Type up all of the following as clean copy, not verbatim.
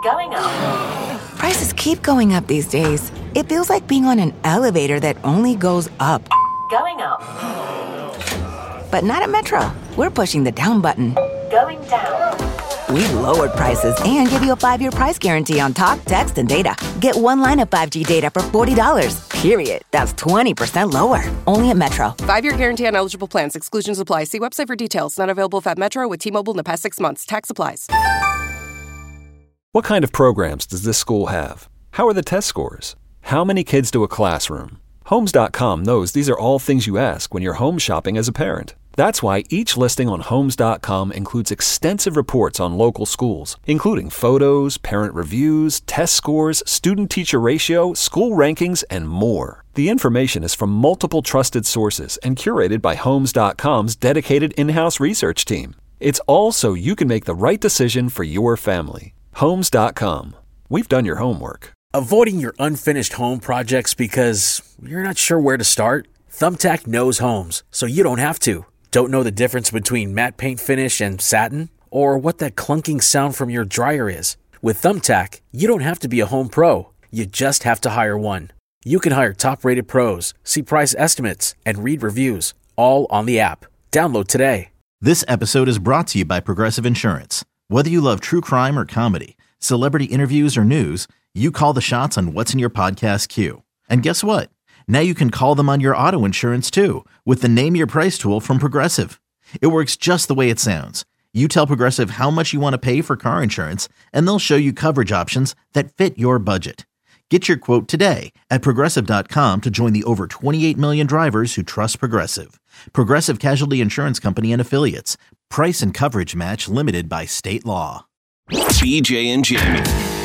Going up. Prices keep going up these days. It feels like being on an elevator that only goes up. Going up. But not at Metro. We're pushing the down button. Going down. We've lowered prices and give you a 5-year price guarantee on talk, text, and data. Get one line of 5G data for $40, period. That's 20% lower. Only at Metro. 5-year guarantee on eligible plans. Exclusions apply. See website for details. Not available at Metro with T-Mobile in the past 6 months. Tax applies. What kind of programs does this school have? How are the test scores? How many kids do a classroom? Homes.com knows these are all things you ask when you're home shopping as a parent. That's why each listing on Homes.com includes extensive reports on local schools, including photos, parent reviews, test scores, student-teacher ratio, school rankings, and more. The information is from multiple trusted sources and curated by Homes.com's dedicated in-house research team. It's all so you can make the right decision for your family. Homes.com. We've done your homework. Avoiding your unfinished home projects because you're not sure where to start? Thumbtack knows homes, so you don't have to. Don't know the difference between matte paint finish and satin? Or what that clunking sound from your dryer is? With Thumbtack, you don't have to be a home pro. You just have to hire one. You can hire top-rated pros, see price estimates, and read reviews, all on the app. Download today. This episode is brought to you by Progressive Insurance. Whether you love true crime or comedy, celebrity interviews or news, you call the shots on what's in your podcast queue. And guess what? Now you can call them on your auto insurance too with the Name Your Price tool from Progressive. It works just the way it sounds. You tell Progressive how much you want to pay for car insurance, and they'll show you coverage options that fit your budget. Get your quote today at Progressive.com to join the over 28 million drivers who trust Progressive. Progressive Casualty Insurance Company and Affiliates. Price and coverage match limited by state law. BJ and Jamie.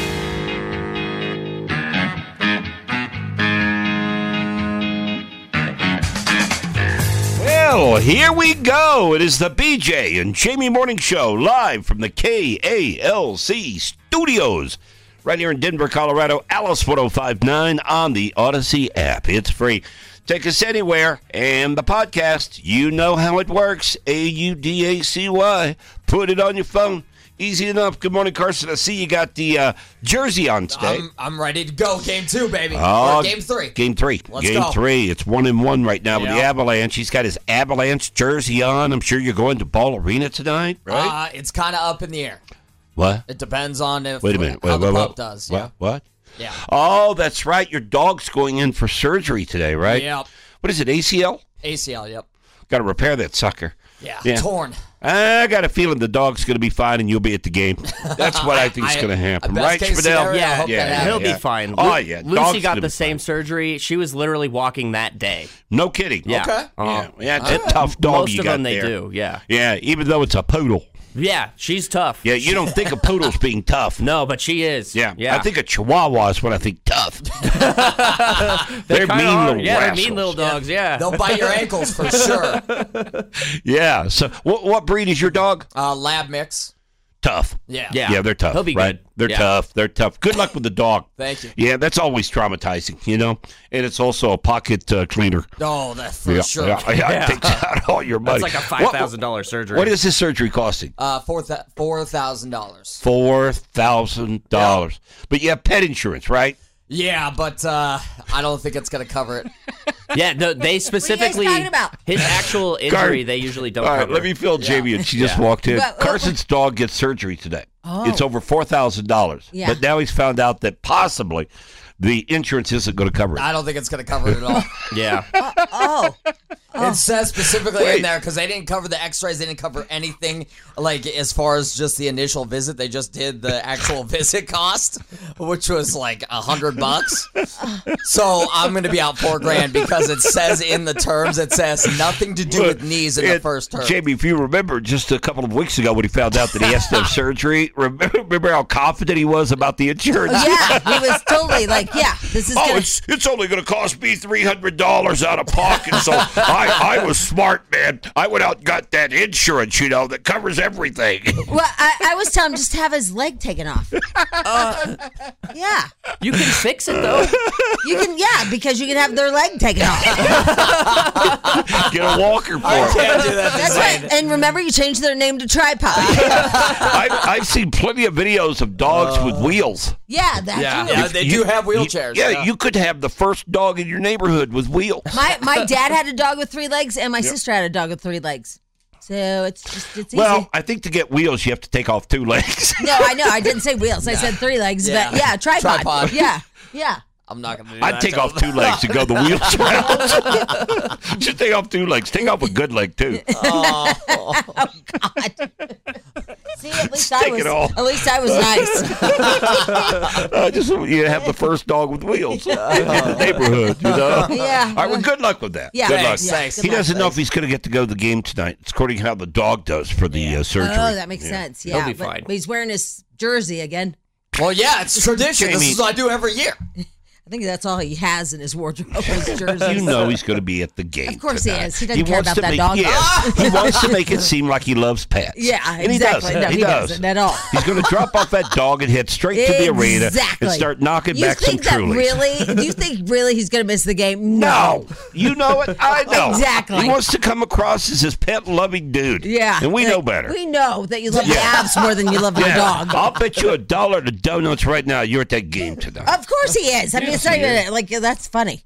Well, here we go. It is the BJ and Jamie Morning Show, live from the KALC studios, right here in Denver, Colorado, Alice 1059 on the Odyssey app. It's free. Take us anywhere. And the podcast, you know how it works. AUDACY. Put it on your phone. Easy enough. Good morning, Carson. I see you got the jersey on today. I'm ready to go. Game 2, baby. Oh, or game 3. Game 3. Let's game go. 3. It's 1-1 right now with the Avalanche. He's got his Avalanche jersey on. I'm sure you're going to Ball Arena tonight, right? It's kind of up in the air. What? It depends on if Wait a minute. how the pup does. What? Yeah. What? Yeah. Oh, that's right. Your dog's going in for surgery today, right? Yep. What is it, ACL? ACL, yep. Got to repair that sucker. Yeah, torn. I got a feeling the dog's going to be fine and you'll be at the game. That's what I think is going to happen. Right, Spadell? Yeah, he'll be fine. Oh, yeah. Lucy got the same surgery. She was literally walking that day. No kidding. Yeah. Okay. Yeah, it's a tough dog Most you of got them they there. do, yeah. Yeah, even though it's a poodle. Yeah, she's tough. Yeah, you don't think of poodles being tough. No, but she is. Yeah. Yeah. I think of Chihuahua is what I think tough. They're kinda mean are. little Yeah, they're rascals. mean little dogs, yeah. They'll bite your ankles for sure. Yeah. So what breed is your dog? Lab mix. Tough. Yeah. Yeah, they're tough. He'll be right? good. They're Yeah. tough. They're tough. Good luck with the dog. Thank you. Yeah, that's always traumatizing, you know? And it's also a pocket cleaner. Oh, that's for sure. Yeah, it takes out all your money. That's like a $5,000 surgery. What is this surgery costing? $4,000. $4,000. But you have pet insurance, right? Yeah, but I don't think it's going to cover it. Yeah, no, they specifically, talking about? his actual injury, they usually don't All right, cover. let me fill Jamie in. She just walked in. What- Carson's dog gets surgery today. It's over $4,000. Yeah. But now he's found out that possibly the insurance isn't going to cover it. I don't think it's going to cover it at all. Yeah. It says specifically in there because they didn't cover the x-rays. They didn't cover anything like as far as just the initial visit. They just did the actual visit cost, which was like $100. So I'm going to be out $4,000 because it says in the terms, it says nothing to do with knees in the first term. Jamie, if you remember just a couple of weeks ago when he found out that he has to have surgery, remember how confident he was about the insurance? Yeah, he was totally like, yeah, this is gonna... it's only going to cost me $300 out of pocket, so I was smart, man. I went out and got that insurance, that covers everything. Well, I was telling him just to have his leg taken off. Yeah. You can fix it, though. You can, because you can have their leg taken off. Get a walker for I it. can't do that. That's right. And remember, you changed their name to Tripod. I've seen seen plenty of videos of dogs with wheels. Yeah, that's true. Yeah, they do have wheelchairs. You could have the first dog in your neighborhood with wheels. My dad had a dog with 3 legs, and my sister had a dog with 3 legs. So it's easy. Well, I think to get wheels, you have to take off 2 legs. No, I know. I didn't say wheels. I said 3 legs. Yeah. But yeah, tripod. Yeah. I'm not gonna do I'd that. take off 2 legs and go the wheels round. Just take off 2 legs. Take off a good leg too. Oh God. See, at least I Take it off. was nice. Just so you have the first dog with wheels in the neighborhood, you know? Yeah. All right, well, good luck with that. Yeah. Good luck. Thanks. He doesn't know if he's going to get to go to the game tonight. It's according to how the dog does for the surgery. Oh, that makes sense. Yeah. He'll be fine. But he's wearing his jersey again. Well, yeah, it's tradition. Jamie. This is what I do every year. I think that's all he has in his wardrobe, his jerseys. You know he's going to be at the game. Of course tonight. he is. He doesn't care wants about to that make, dog. Yeah, he wants to make it seem like he loves pets. Yeah, and exactly. He does. No, he doesn't at all. He's going to drop off that dog and head straight to the arena and start knocking back some Trulies. Do you think really he's going to miss the game? No. You know it. I know. Exactly. He wants to come across as this pet-loving dude. Yeah. And we know better. We know that you love the abs more than you love the dog. I'll bet you $1 to donuts right now you're at that game tonight. Of course he is. I mean, it's not even like that's funny.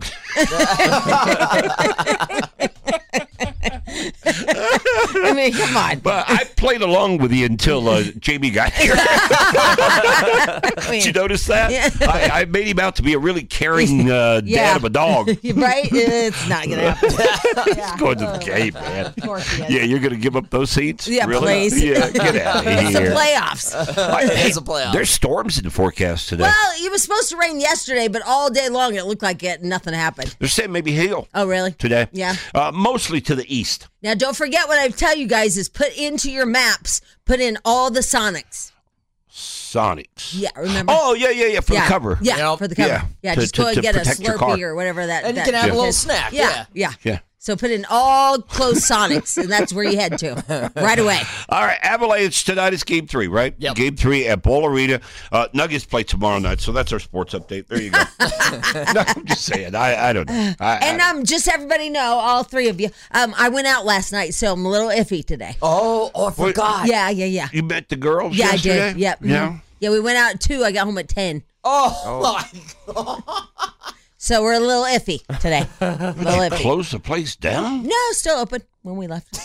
I mean, come on. But I played along with you until Jamie got here. Did you notice that? Yeah. I made him out to be a really caring dad of a dog. Right? It's not going to happen. He's going to the game, man. Of course he is. Yeah, you're going to give up those seats? Yeah, really? please. Yeah, get out of here. It's the playoffs. It's a playoff. There's storms in the forecast today. Well, it was supposed to rain yesterday, but all day long it looked like nothing happened. They're saying maybe hail. Oh, really? Today. Yeah. Mostly to the east. Now, don't forget what I tell you guys is put into your maps, put in all the Sonics. Sonics. Yeah, remember? Oh, yeah, for the cover. Yeah, Yep. for the cover. Yeah, just go and get a protect your car. Slurpee or whatever that. And you that can have a little is. snack. Yeah. Yeah. So put in all close Sonics, and that's where you head to right away. All right, Avalanche tonight is Game 3, right? Yep. Game 3 at Ball Arena. Nuggets play tomorrow night, so that's our sports update. There you go. No, I'm just saying. I don't know. Just everybody know, all 3 of you, I went out last night, so I'm a little iffy today. Oh, I forgot. Yeah. You met the girls Yeah, yesterday? I did. Yep. Yeah? Mhm. Yeah, we went out at 2. I got home at 10. Oh, my God. So we're a little iffy today. A little iffy. Close the place down? No, still open when we left.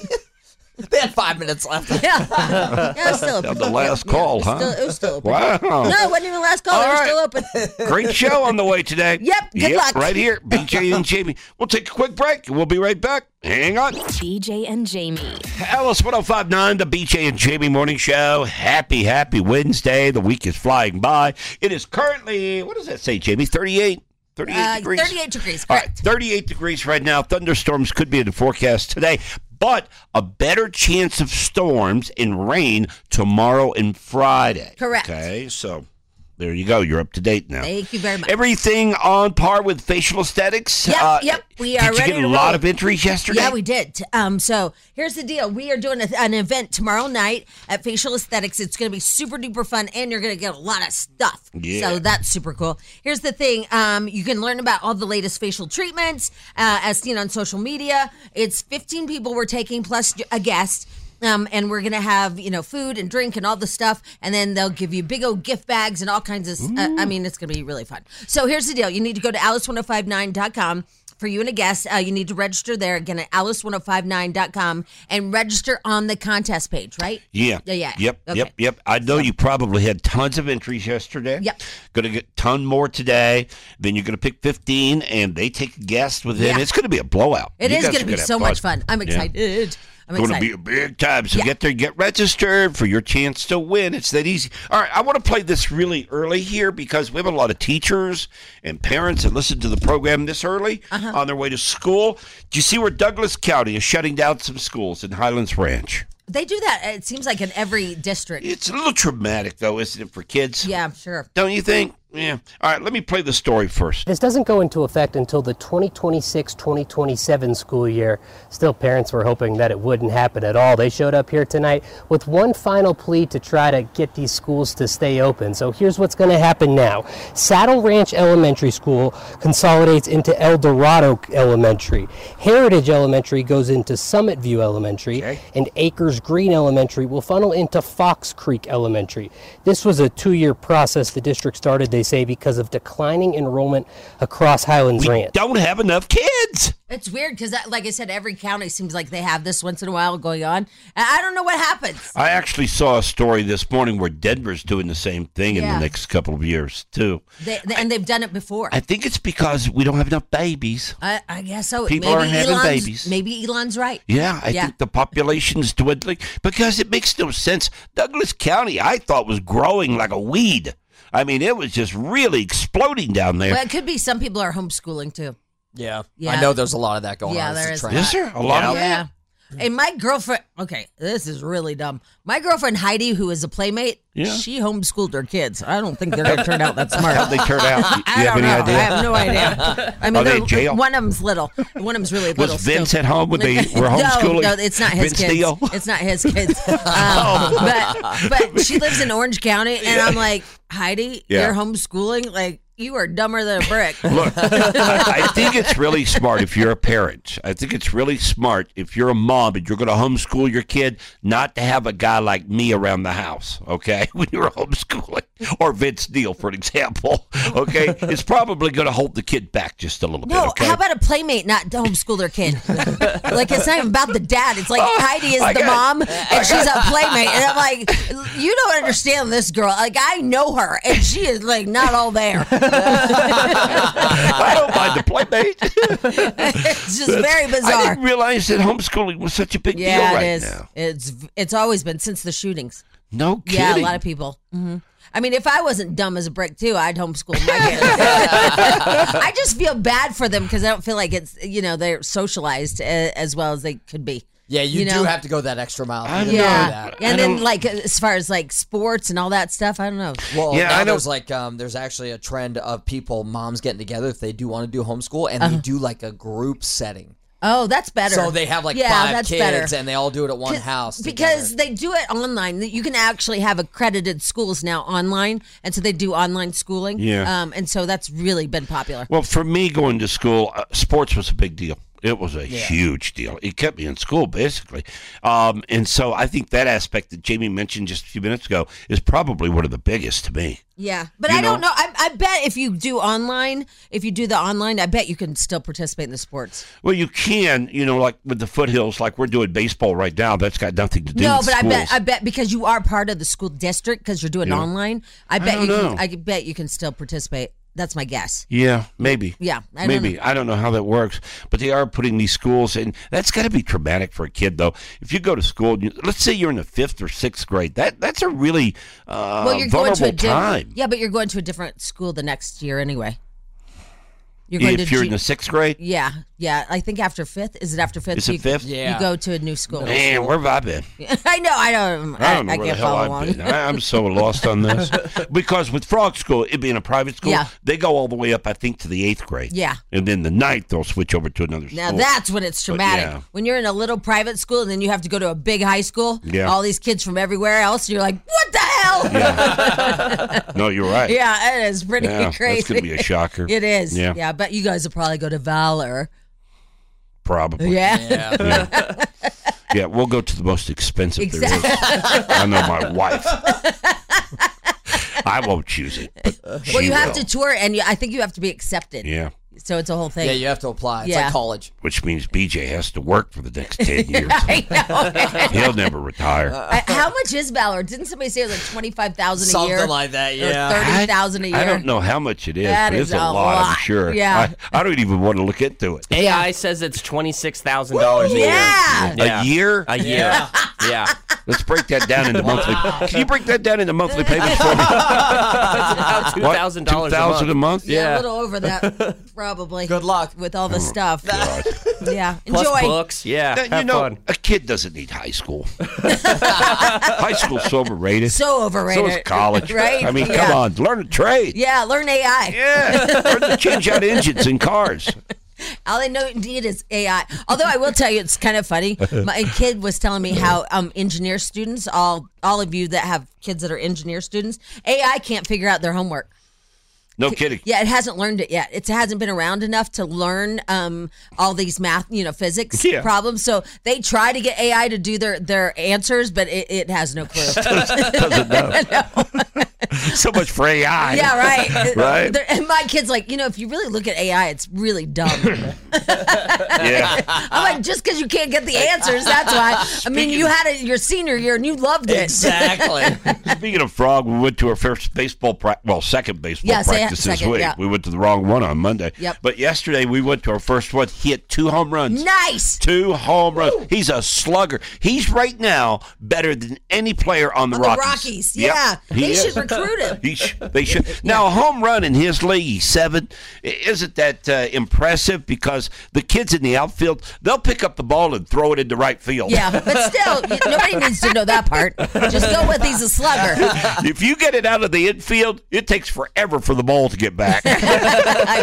They had 5 minutes left. Yeah, it was still open. The last call, huh? It was still open. Wow. No, it wasn't even the last call. All It was right. still open. Great show on the way today. Yep, good luck. Right here, BJ and Jamie. We'll take a quick break, and we'll be right back. Hang on. BJ and Jamie. Alice 105.9, the BJ and Jamie Morning Show. Happy Wednesday. The week is flying by. It is currently, what does that say, Jamie? 38 degrees? 38 degrees, All right, correct. 38 degrees right now. Thunderstorms could be in the forecast today, but a better chance of storms and rain tomorrow and Friday. Correct. Okay, so there you go. You're up to date now. Thank you very much. Everything on par with facial aesthetics? Yep. We are Did you ready get to a lot roll. of entries yesterday? Yeah, we did. So here's the deal. We are doing an event tomorrow night at Facial Aesthetics. It's going to be super duper fun, and you're going to get a lot of stuff. Yeah. So that's super cool. Here's the thing. You can learn about all the latest facial treatments as seen on social media. It's 15 people we're taking plus a guest. And we're going to have, food and drink and all the stuff. And then they'll give you big old gift bags and all kinds of, it's going to be really fun. So here's the deal. You need to go to alice1059.com. For you and a guest, you need to register there again at alice1059.com and register on the contest page, right? Yeah. Yeah. Yep. I know you probably had tons of entries yesterday. Yep. Going to get a ton more today. Then you're going to pick 15, and they take a guest within. Yeah. It's going to be a blowout. It You is guys going are to be gonna have so much fun. I'm excited. I'm going to excited. be a big time. So Yeah. get there, get registered for your chance to win. It's that easy. All right, I want to play this really early here because we have a lot of teachers and parents that listen to the program this early on their way to school. Do you see where Douglas County is shutting down some schools in Highlands Ranch? They do that, it seems like, in every district. It's a little traumatic, though, isn't it, for kids? Yeah, sure. Don't you think? Yeah. All right, let me play the story first. This doesn't go into effect until the 2026-2027 school year. Still, parents were hoping that it wouldn't happen at all. They showed up here tonight with one final plea to try to get these schools to stay open. So here's what's going to happen now. Saddle Ranch Elementary School consolidates into El Dorado Elementary. Heritage Elementary goes into Summit View Elementary, and Acres Green Elementary will funnel into Fox Creek Elementary. This was a 2-year process the district started, they say, because of declining enrollment across Highlands Ranch. Don't have enough kids. It's weird because, like I said, every county seems like they have this once in a while going on. I don't know what happens. I actually saw a story this morning where Denver's doing the same thing in the next couple of years, too. And they've done it before. I think it's because we don't have enough babies. I guess so. People aren't having babies. Maybe Elon's right. Yeah, I think the population's dwindling because it makes no sense. Douglas County, I thought, was growing like a weed. I mean, it was just really exploding down there. Well, it could be some people are homeschooling, too. Yeah. I know there's a lot of that going on. Yeah, there is. Is there a lot of that? Hey, my girlfriend, okay, this is really dumb. My girlfriend Heidi, who is a playmate, she homeschooled her kids. I don't think they're going to turn out that smart. How'd they turn out? Do I you have don't any know. idea? I have no idea. I mean, Are they in jail? One of them's little. One of them's really little. Was Vince still. at home when they were homeschooling? No, it's not his Vince kids. Neil? It's not his kids. But she lives in Orange County, and I'm like, Heidi, you're homeschooling? Like, you are dumber than a brick. Look, I think it's really smart if you're a parent. I think it's really smart if you're a mom and you're going to homeschool your kid not to have a guy like me around the house, okay, when you're homeschooling. Or Vince Neil, for an example, okay? It's probably going to hold the kid back just a little bit, okay? How about a playmate not to homeschool their kid? Like, it's not even about the dad. It's like Heidi is the mom, and she's a playmate. And I'm like, you don't understand this girl. Like, I know her, and she is, like, not all there. I don't mind the playmate. It's just very bizarre. I didn't realize that homeschooling was such a big deal right now. It's always been since the shootings. No kidding. Yeah, a lot of people. Mm-hmm. I mean, if I wasn't dumb as a brick, too, I'd homeschool my kids. I just feel bad for them because I don't feel like it's, they're socialized as well as they could be. Yeah, you do have to go that extra mile. I know that. And then, like, as far as, like, sports and all that stuff, I don't know. Well, now there's, like, there's actually a trend of moms getting together if they do want to do homeschool, and they do, like, a group setting. Oh, that's better. So they have like 5 kids and they all do it at one house. Because they do it online. You can actually have accredited schools now online. And so they do online schooling. Yeah. And so that's really been popular. Well, for me going to school, sports was a big deal. It was a huge deal. It kept me in school, basically. And so I think that aspect that Jamie mentioned just a few minutes ago is probably one of the biggest to me. Yeah. But I don't know. I bet if you do the online, I bet you can still participate in the sports. Well, you can, like with the Foothills, like we're doing baseball right now. That's got nothing to do with schools. No, but I bet because you are part of the school district because you're doing online, I bet you can still participate. That's my guess. Yeah, maybe. Yeah, I don't know how that works, but they are putting these schools in. That's got to be traumatic for a kid, though. If you go to school, let's say you're in the 5th or 6th grade, that's a really vulnerable time. Yeah, but you're going to a different school the next year anyway. You're in the 6th grade? Yeah. I think after 5th. Is it after 5th? Is it 5th? Yeah. You go to a new school. Man, where have I been? I know. I don't know where the hell I've been. I'm so lost on this. Because with Frog School, it being a private school, they go all the way up, I think, to the 8th grade. Yeah. And then the 9th, they'll switch over to another school. Now, that's when it's traumatic. When you're in a little private school and then you have to go to a big high school, all these kids from everywhere else, you're like, what the hell? Yeah. No, you're right. Yeah, it is pretty crazy. It's going to be a shocker. It is. Yeah. But you guys will probably go to Valor. Probably. Yeah. Yeah, we'll go to the most expensive there is. I know my wife. I won't choose it. Well, you have to tour, and I think you have to be accepted. Yeah. So it's a whole thing. Yeah, you have to apply. It's like college. Which means BJ has to work for the next 10 years. I know. He'll never retire. How much is Valor? Didn't somebody say it was like $25,000 a year? Something like that, yeah. Or $30,000 a year? I don't know how much it is, That but is it's a lot, I'm sure. Yeah. I don't even want to look into it. AI says it's $26,000 a year. Yeah. A year? A year. Yeah. Let's break that down into monthly. Can you break that down into monthly payments for me? That's about $2,000 $2,000 a month? Yeah, a little over that, probably. Good luck with all the stuff. Yeah, Plus enjoy. books. Yeah, Now, have fun. a kid doesn't need high school. High school's so overrated. So overrated. So is college. Right? I mean, Yeah. come on. Learn a trade. Yeah, learn AI. Yeah. Learn to change out engines in cars. All I know indeed is AI. Although I will tell you, it's kind of funny. My kid was telling me how engineer students, all of you that have kids that are engineer students, AI can't figure out their homework. No kidding. Yeah, it hasn't learned it yet. It hasn't been around enough to learn all these math, physics problems. So they try to get AI to do their answers, but it has no clue. Doesn't know. So much for AI. Yeah, right. Right? And my kid's like, if you really look at AI, it's really dumb. Yeah. I'm like, just because you can't get the answers, that's why. I mean, you had it your senior year and you loved it. Exactly. Speaking of frog, we went to our first baseball second baseball practice this week. Yeah. We went to the wrong one on Monday. Yep. But yesterday we went to our first one. He hit 2 home runs. Nice. 2 home runs. He's a slugger. He's right now better than any player on the Rockies. Yep. Yeah. He should is. recruit him. They should. Now, a home run in his league, he's 7, isn't that impressive? Because the kids in the outfield, they'll pick up the ball and throw it into right field. Yeah, but still, nobody needs to know that part. Just go with he's a slugger. If you get it out of the infield, it takes forever for the ball to get back. I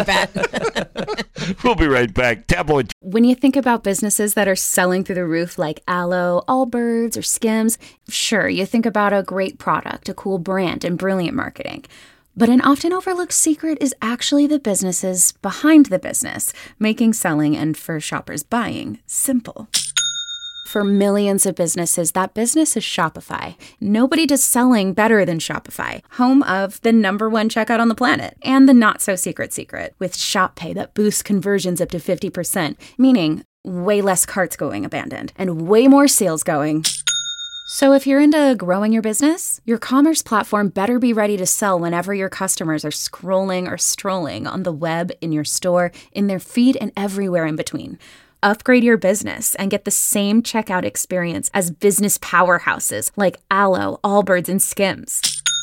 bet. We'll be right back. Tabloid. When you think about businesses that are selling through the roof like Aloe, Allbirds, or Skims, sure, you think about a great product, a cool brand, and brilliant marketing. But an often overlooked secret is actually the businesses behind the business, making selling and for shoppers buying simple. For millions of businesses, that business is Shopify. Nobody does selling better than Shopify, home of the #1 checkout on the planet, and the not-so-secret secret, with Shop Pay that boosts conversions up to 50%, meaning way less carts going abandoned, and way more sales going. So if you're into growing your business, your commerce platform better be ready to sell whenever your customers are scrolling or strolling on the web, in your store, in their feed, and everywhere in between. Upgrade your business and get the same checkout experience as business powerhouses like Aloe, Allbirds, and Skims.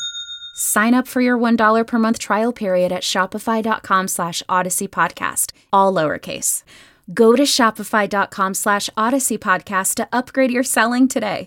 Sign up for your $1 per month trial period at shopify.com/Odyssey Podcast, all lowercase. Go to shopify.com/Odyssey Podcast to upgrade your selling today.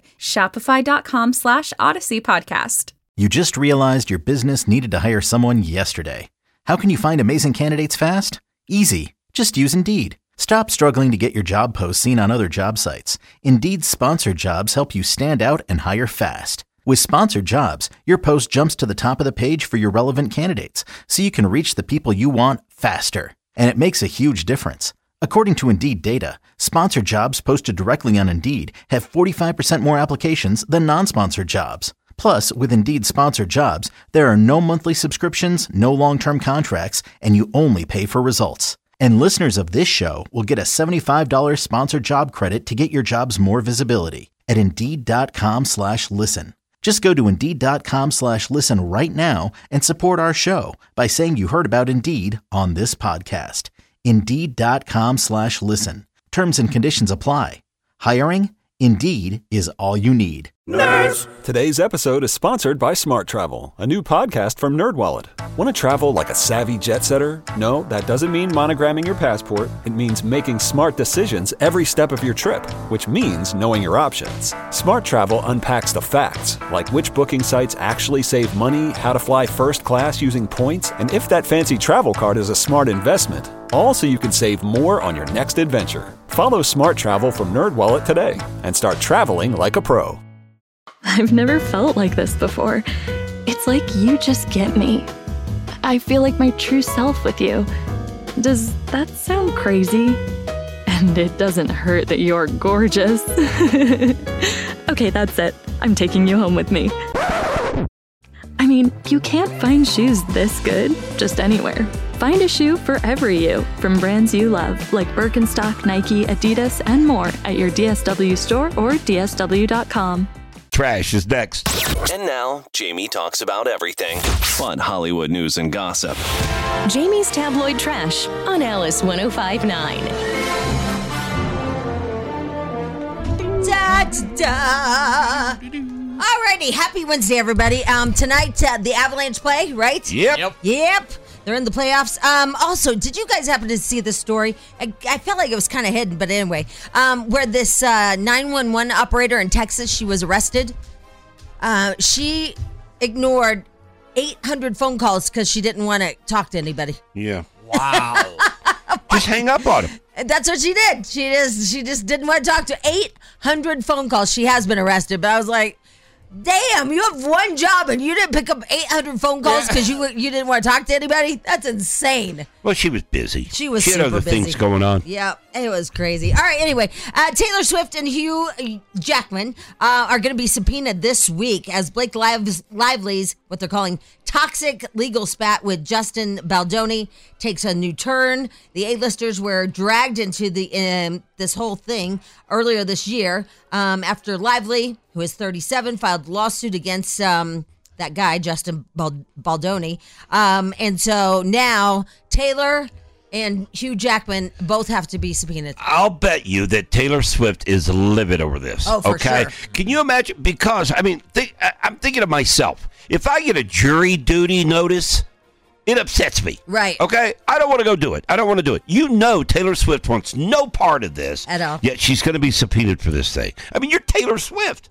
Shopify.com/Odyssey Podcast. You just realized your business needed to hire someone yesterday. How can you find amazing candidates fast? Easy. Just use Indeed. Stop struggling to get your job posts seen on other job sites. Indeed's sponsored jobs help you stand out and hire fast. With sponsored jobs, your post jumps to the top of the page for your relevant candidates, so you can reach the people you want faster. And it makes a huge difference. According to Indeed data, sponsored jobs posted directly on Indeed have 45% more applications than non-sponsored jobs. Plus, with Indeed sponsored jobs, there are no monthly subscriptions, no long-term contracts, and you only pay for results. And listeners of this show will get a $75 sponsored job credit to get your jobs more visibility at Indeed.com/listen. Just go to Indeed.com/listen right now and support our show by saying you heard about Indeed on this podcast. Indeed.com/listen. Terms and conditions apply. Hiring? Indeed is all you need. Nerds! Today's episode is sponsored by Smart Travel, a new podcast from NerdWallet. Want to travel like a savvy jet setter? No, that doesn't mean monogramming your passport. It means making smart decisions every step of your trip, which means knowing your options. Smart Travel unpacks the facts, like which booking sites actually save money, how to fly first class using points, and if that fancy travel card is a smart investment. All so you can save more on your next adventure. Follow Smart Travel from NerdWallet today and start traveling like a pro. I've never felt like this before. It's like you just get me. I feel like my true self with you. Does that sound crazy? And it doesn't hurt that you're gorgeous. Okay, that's it. I'm taking you home with me. I mean, you can't find shoes this good just anywhere. Find a shoe for every you from brands you love, like Birkenstock, Nike, Adidas, and more at your DSW store or DSW.com. Trash is next. And now, Jamie talks about everything. Fun Hollywood news and gossip. Jamie's Tabloid Trash on Alice 105.9. Da, Alrighty, happy Wednesday, everybody. Tonight, the Avalanche play, right? Yep. They're in the playoffs. Also, did you guys happen to see this story? I felt like it was kind of hidden, but anyway, where this 911 operator in Texas, she was arrested. She ignored 800 phone calls because she didn't want to talk to anybody. Yeah. Wow. Just hang up on him. That's what she did. She just didn't want to talk to 800 phone calls. She has been arrested, but I was like, damn, you have one job and you didn't pick up 800 phone calls because you didn't want to talk to anybody? That's insane. Well, she was busy. She was She had super other busy. things going on. Yeah, it was crazy. All right, anyway, Taylor Swift and Hugh Jackman are going to be subpoenaed this week as Blake Lively's, what they're calling, toxic legal spat with Justin Baldoni takes a new turn. The A-listers were dragged into this whole thing earlier this year after Lively, who is 37, filed a lawsuit against that guy, Justin Baldoni. And so now Taylor and Hugh Jackman both have to be subpoenaed. I'll bet you that Taylor Swift is livid over this. Oh, for okay? sure. Can you imagine? Because, I mean, I'm thinking of myself. If I get a jury duty notice, it upsets me. Right. Okay? I don't want to go do it. I don't want to do it. You know Taylor Swift wants no part of this. At all. Yet she's going to be subpoenaed for this thing. I mean, you're Taylor Swift.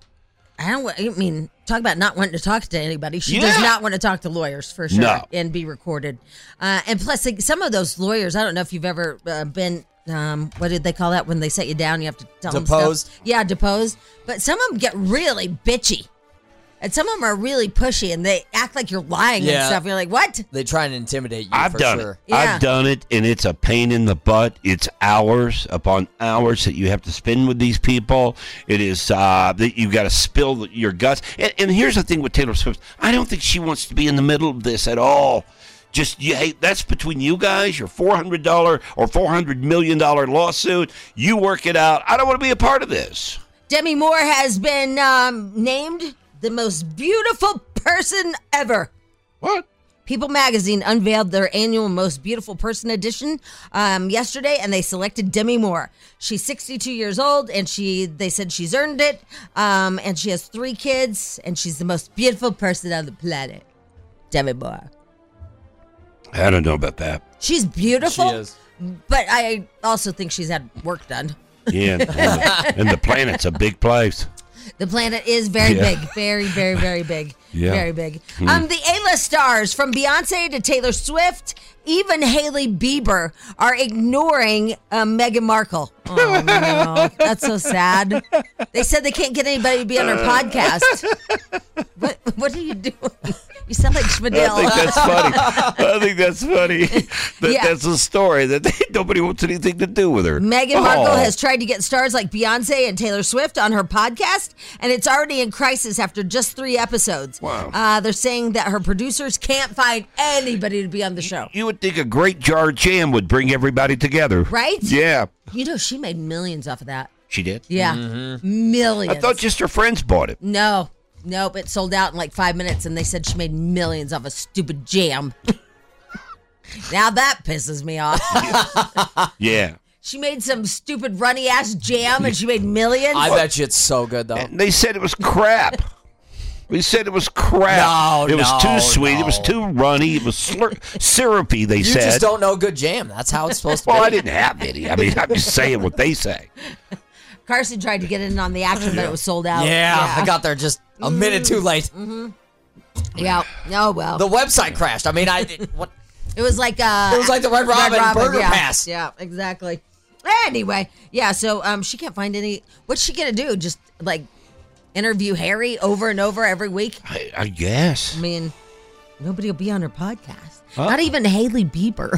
I mean, talk about not wanting to talk to anybody. She does not want to talk to lawyers, for sure, No. and be recorded. And plus, like, some of those lawyers, I don't know if you've ever been, what did they call that when they set you down? You have to tell them Deposed? stuff. Yeah, deposed. But some of them get really bitchy. And some of them are really pushy, and they act like you're lying and stuff. You're like, what? They try and intimidate you I've for done sure. it. Yeah. I've done it, and it's a pain in the butt. It's hours upon hours that you have to spend with these people. It is that you've got to spill your guts. And here's the thing with Taylor Swift. I don't think she wants to be in the middle of this at all. That's between you guys, your $400 or $400 million lawsuit. You work it out. I don't want to be a part of this. Demi Moore has been named the most beautiful person ever. What? People magazine unveiled their annual Most Beautiful Person edition yesterday, and they selected Demi Moore. She's 62 years old, and they said she's earned it, and she has 3 kids, and she's the most beautiful person on the planet. Demi Moore. I don't know about that. She's beautiful, She is. but I also think she's had work done. Yeah, and the planet's a big place. The planet is very big. Very, very, very big. Yeah. Very big. The A-list stars, from Beyonce to Taylor Swift, even Hailey Bieber, are ignoring Meghan Markle. Oh, no. That's so sad. They said they can't get anybody to be on their podcast. What are you doing? You sound like Schmidl. I think that's funny. I think that's funny. Yeah. That's a story that nobody wants anything to do with her. Meghan Markle has tried to get stars like Beyonce and Taylor Swift on her podcast, and it's already in crisis after just 3 episodes. Wow. They're saying that her producers can't find anybody to be on the show. You would think a great jar of jam would bring everybody together. Right? Yeah. You know, she made millions off of that. She did? Yeah. Millions. I thought just her friends bought it. No. Nope. It sold out in like 5 minutes, and they said she made millions off a stupid jam. Now that pisses me off. Yeah. She made some stupid runny-ass jam, and she made millions. I bet you it's so good, though. And they said it was crap. They said it was crap. It was too sweet. It was too runny. It was syrupy, they You said. just don't know good jam. That's how it's supposed to Well, be. I didn't have any. I mean, I'm just saying what they say. Carson tried to get in on the action, but it was sold out. Yeah, I got there just a minute too late. Yeah. Oh, well. The website crashed. I mean, what? It was like It was like the Red Robin Burger yeah. Pass. Yeah, exactly. Anyway, yeah, so she can't find any. What's she going to do? Just, like, interview Harry over and over every week? I guess. I mean, nobody will be on her podcast. Huh? Not even Hailey Bieber.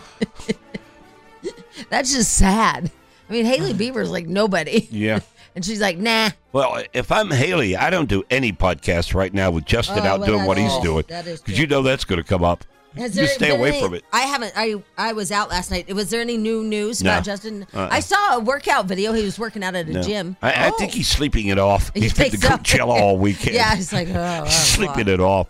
That's just sad. I mean, Hailey Bieber's like nobody. Yeah. And she's like, nah. Well, if I'm Haley, I don't do any podcasts right now with Justin out well, doing what he's that- doing. that is Because true. you know that's going to come up. Has You there stay been away any- from it. I haven't. I was out last night. Was there any new news No. about Justin? Uh-uh. I saw a workout video. He was working out at a No. gym. I think he's sleeping it off. You He's been think to so? Coachella all weekend. Yeah, he's like, oh, sleeping it off.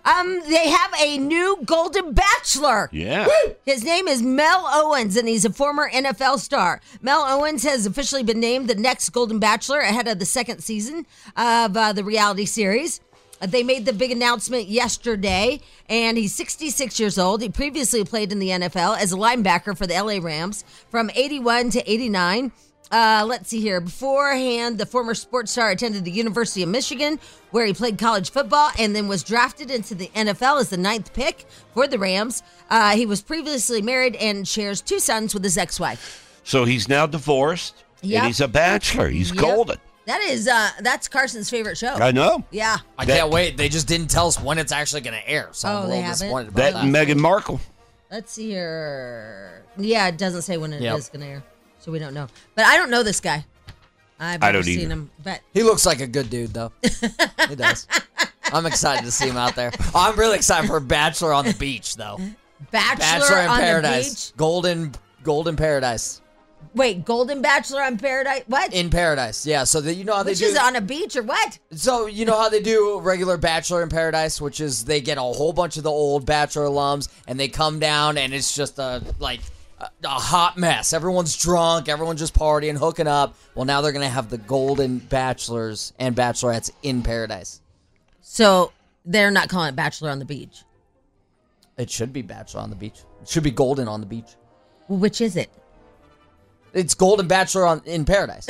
They have a new Golden Bachelor. Yeah. His name is Mel Owens, and he's a former NFL star. Mel Owens has officially been named the next Golden Bachelor ahead of the second season of the reality series. They made the big announcement yesterday, and he's 66 years old. He previously played in the NFL as a linebacker for the LA Rams from 81 to 89. Let's see here. Beforehand, the former sports star attended the University of Michigan, where he played college football and then was drafted into the NFL as the 9th pick for the Rams. He was previously married and shares 2 sons with his ex-wife. So he's now divorced, Yep. and he's a bachelor. He's golden. That is, that's Carson's favorite show. I know. Yeah. I can't wait. They just didn't tell us when it's actually going to air. So I'm a they little haven't? disappointed about That that. and Meghan Markle. Let's see here. Yeah, it doesn't say when it Yep. is going to air, so we don't know. But I don't know this guy. I've I never don't seen either. him. But He looks like a good dude, though. He does. I'm excited to see him out there. I'm really excited for Bachelor on the Beach, though. Bachelor in on Paradise. the Golden Paradise. Wait, Golden Bachelor on Paradise? What? In Paradise, yeah. So you know how they Which do. is on a beach or what? So you know how they do regular Bachelor in Paradise, which is they get a whole bunch of the old Bachelor alums and they come down and it's just a hot mess. Everyone's drunk, everyone's just partying, hooking up. Well, now they're gonna have the Golden Bachelors and Bachelorettes in Paradise. So they're not calling it Bachelor on the Beach. It should be Bachelor on the Beach. It should be Golden on the Beach. Well, which is it? It's Golden Bachelor in Paradise.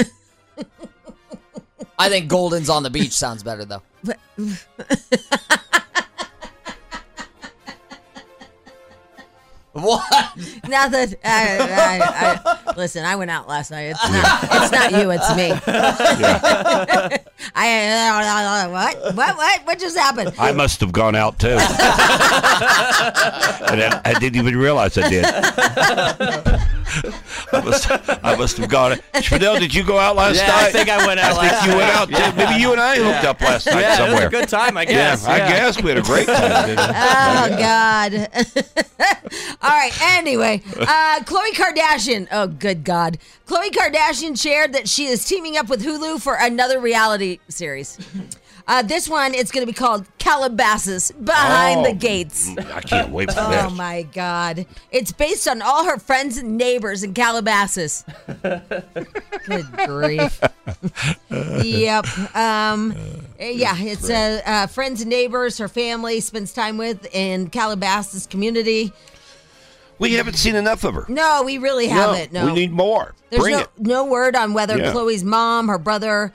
I think Golden's on the Beach sounds better, though. What? Now that I listen, I went out last night. It's not you, it's me. What just happened? I must have gone out too. And I didn't even realize I did. I must have gone. Fidel, did you go out last night? I think I went out I think you went out too. Yeah. Maybe you and I hooked up last night Yeah, somewhere. it was a good time, I guess. Yeah, I guess we had a great time. Didn't we? Oh, God. All right, anyway, Khloe Kardashian. Oh, good God. Khloe Kardashian shared that she is teaming up with Hulu for another reality series. This one, it's going to be called Calabasas, Behind the Gates. I can't wait for this. Oh, my God. It's based on all her friends and neighbors in Calabasas. Good grief. Yep. Yeah, it's friends and neighbors her family spends time with in Calabasas community. We haven't seen enough of her. No, we really haven't. No. We need more. There's Bring it. no word on whether Yeah. Khloe's mom, her brother,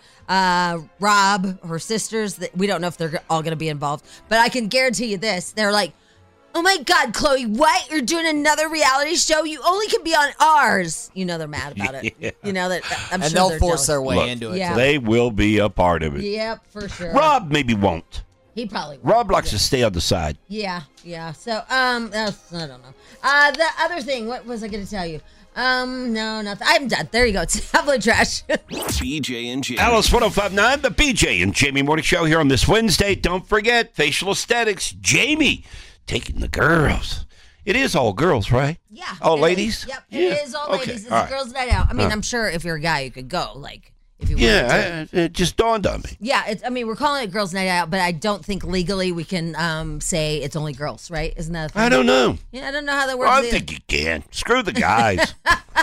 Rob, her sisters, we don't know if they're all going to be involved. But I can guarantee you this. They're like, oh my God, Khloe, what? You're doing another reality show? You only can be on ours. You know they're mad about it. Yeah. You know that I'm And sure they'll they're force their jealous. way into it. Yeah. They will be a part of it. Yep, for sure. Rob maybe won't. He probably won't. Rob likes to stay on the side. Yeah. So, I don't know. The other thing, what was I going to tell you? No, nothing. I'm done. There you go. Tablet trash. BJ and Jamie. Alice 105.9, the BJ and Jamie Morning Show here on this Wednesday. Don't forget, Facial Aesthetics. Jamie taking the girls. It is all girls, right? Yeah. All it ladies? is. Yep. Yeah. It is all Okay, ladies. It's all a right. girls' night out. I mean, I'm sure if you're a guy, you could go, like, if you wanted to. Yeah, it just dawned on me. Yeah, we're calling it girls' night out, but I don't think legally we can say it's only girls, right? Isn't that a thing? I don't know. Yeah, I don't know how that works. Well, I either. think you can. Screw the guys.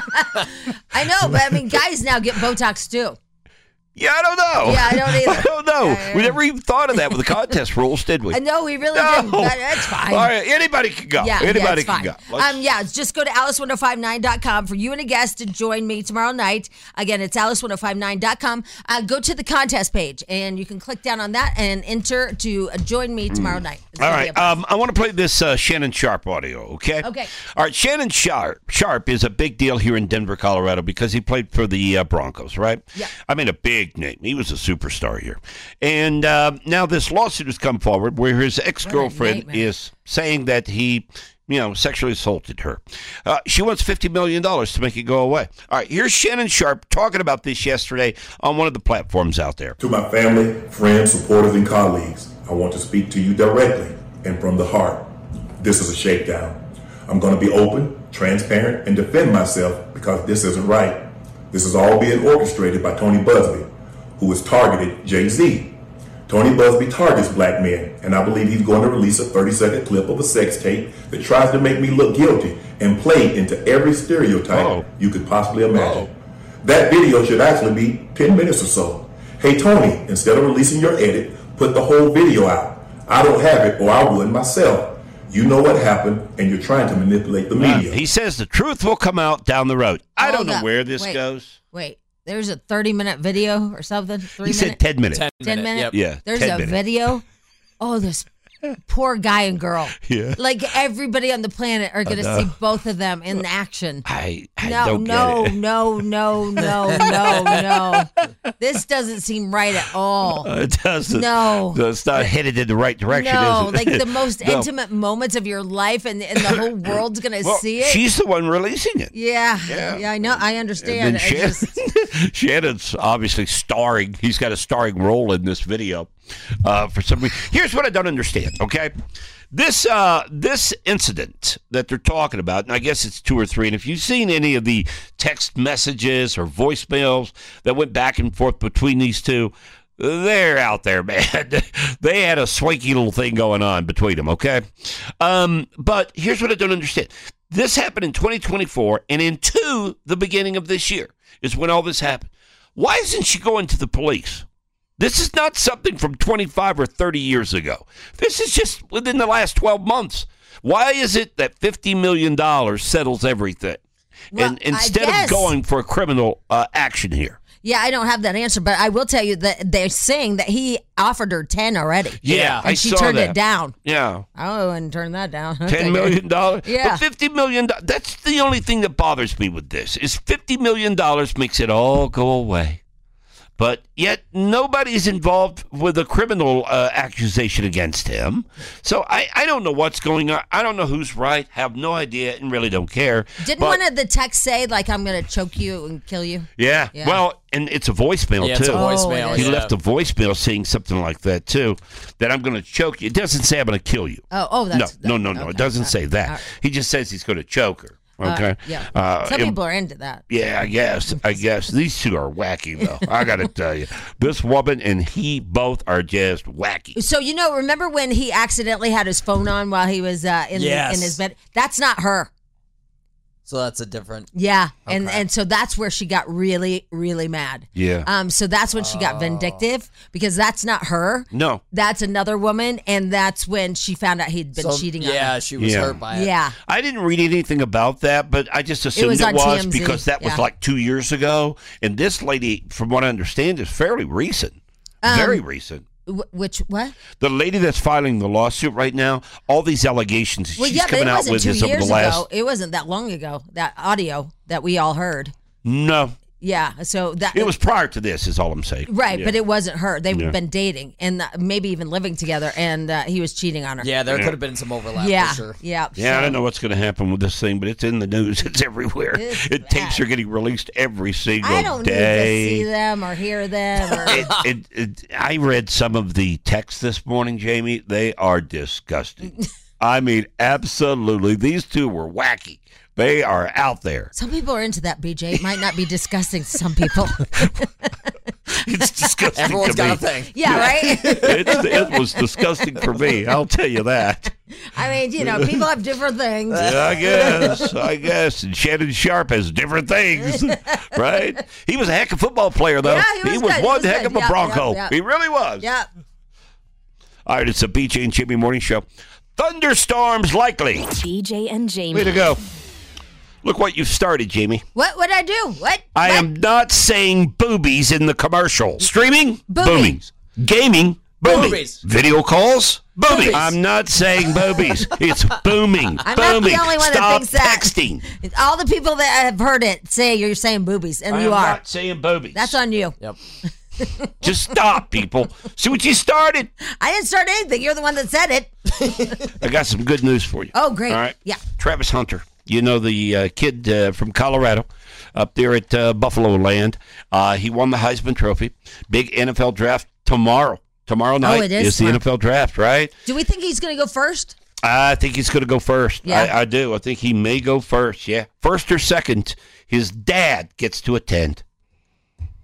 I know, but I mean, guys now get Botox too. Yeah, I don't know. Yeah, I don't either. I don't know. We never even thought of that with the contest rules, did we? I know we really No. didn't. But it's fine. All right, anybody can go. Yeah, Anybody it's can fine. go. Let's- Just go to alice1059.com for you and a guest to join me tomorrow night. Again, it's alice1059.com. Go to the contest page, and you can click down on that and enter to join me tomorrow night. It's All gonna right, be a blast. I want to play this Shannon Sharp audio, okay? Okay. All right, Shannon Sharp is a big deal here in Denver, Colorado, because he played for the Broncos, right? Yeah. I mean, a big name. He was a superstar here. And now this lawsuit has come forward where his ex-girlfriend is saying that he, sexually assaulted her. She wants $50 million to make it go away. All right, here's Shannon Sharp talking about this yesterday on one of the platforms out there. To my family, friends, supporters, and colleagues, I want to speak to you directly and from the heart. This is a shakedown. I'm going to be open, transparent, and defend myself because this isn't right. This is all being orchestrated by Tony Busby, who has targeted Jay-Z. Tony Busby targets black men, and I believe he's going to release a 30-second clip of a sex tape that tries to make me look guilty and play into every stereotype you could possibly imagine. That video should actually be 10 minutes or so. Hey Tony, instead of releasing your edit, put the whole video out. I don't have it, or I would myself. You know what happened, and you're trying to manipulate the media. He says the truth will come out down the road. I don't know where this goes. Wait, there's a 30-minute video or something? He said 10 minutes. 10 minutes? Yep. Yeah, There's 10 a minutes. video? Oh, this poor guy and girl. Yeah. Like, everybody on the planet are going to know. see both of them in action. I No. don't get it. This doesn't seem right at all. It doesn't. No. It's not headed in the right direction, No, is it? like the most No. intimate moments of your life, and the whole world's going to Well, see it. she's the one releasing it. Yeah, Yeah. I know. I understand. And then It's just- Shannon's obviously starring. He's got a starring role in this video for some reason. Here's what I don't understand, okay? This incident that they're talking about, and I guess it's 2 or 3, and if you've seen any of the text messages or voicemails that went back and forth between these two, they're out there, man. They had a swanky little thing going on between them, okay? But here's what I don't understand. This happened in 2024, and into the beginning of this year is when all this happened. Why isn't she going to the police? This is not something from 25 or 30 years ago. This is just within the last 12 months. Why is it that $50 million settles everything? Well, and instead I of guess- going for a criminal action here. Yeah, I don't have that answer, but I will tell you that they're saying that he offered her 10 already. Yeah, and I she saw turned that. it down. Yeah. I wouldn't turn that down. $10 million? Yeah. But $50 million, that's the only thing that bothers me with this, is $50 million makes it all go away. But yet nobody's involved with a criminal accusation against him. So I don't know what's going on. I don't know who's right. Have no idea and really don't care. Didn't But- one of the texts say, like, I'm going to choke you and kill you? Yeah. Well, and it's a voicemail, Yeah, too. it's a voicemail, He yeah. left a voicemail saying something like that, too, that I'm going to choke you. It doesn't say I'm going to kill you. Oh, that's... No. It doesn't say that. He just says he's going to choke her. Okay. Yeah. Some people are into that. Yeah, I guess. These two are wacky, though. I got to tell you. This woman and he both are just wacky. So, remember when he accidentally had his phone on while he was in his bed? That's not her. So that's a different. Yeah, and so that's where she got really, really mad. Yeah. So that's when she got vindictive because that's not her. No. That's another woman, and that's when she found out he'd been cheating on her. Yeah, she was hurt by it. Yeah. I didn't read anything about that, but I just assumed was it on was TMZ, because that was yeah. like 2 years ago. And this lady, from what I understand, is fairly recent. Very recent. What? The lady that's filing the lawsuit right now, all these allegations Well, she's yeah, but coming it out wasn't with 2 is over years the last. ago. It wasn't that long ago, that audio that we all heard. No. Yeah, so that It was prior to this, is all I'm saying. right, Yeah. but it wasn't her. They've Yeah. been dating and maybe even living together, and he was cheating on her. Yeah, there could have been some overlap Yeah, for sure. yeah. Yeah, I so- don't know what's going to happen with this thing, but it's in the news. It's everywhere. It's Tapes are getting released every single I don't day. need to see them or hear them. Or... I read some of the texts this morning, Jamie. They are disgusting. I mean, absolutely. These two were wacky. They are out there. Some people are into that, BJ. It might not be disgusting to some people. It's disgusting. Everyone's to got me. a thing. Yeah, right? It was disgusting for me. I'll tell you that. I mean, people have different things. Yeah, I guess. And Shannon Sharp has different things, right? He was a heck of a football player, though. Yeah, he was good. one He was heck good. of a Yep, Bronco. yep, yep. He really was. Yep. All right, it's a BJ and Jimmy morning show. Thunderstorms likely. BJ and Jamie. Way to go. Look what you've started, Jamie. What'd I do? What? I am not saying boobies in the commercial. Streaming? Boobies. Gaming? Boobies. Boobies. Video calls? Boobies. Boobies. I'm not saying boobies. It's booming. I'm not booming. the only one Stop that thinks that. texting. All the people that have heard it say you're saying boobies, and I you am are. not saying boobies. That's on you. Yep. Just stop, people. See what you started? I didn't start anything. You're the one that said it. I got some good news for you. Oh, great. All right. Yeah. Travis Hunter. You know, the kid from Colorado up there at Buffalo Land. He won the Heisman Trophy. Big NFL draft tomorrow. Tomorrow night it is the tomorrow. NFL draft, right? Do we think he's going to go first? I think he's going to go first. Yeah. I do. I think he may go first, yeah. First or second, his dad gets to attend.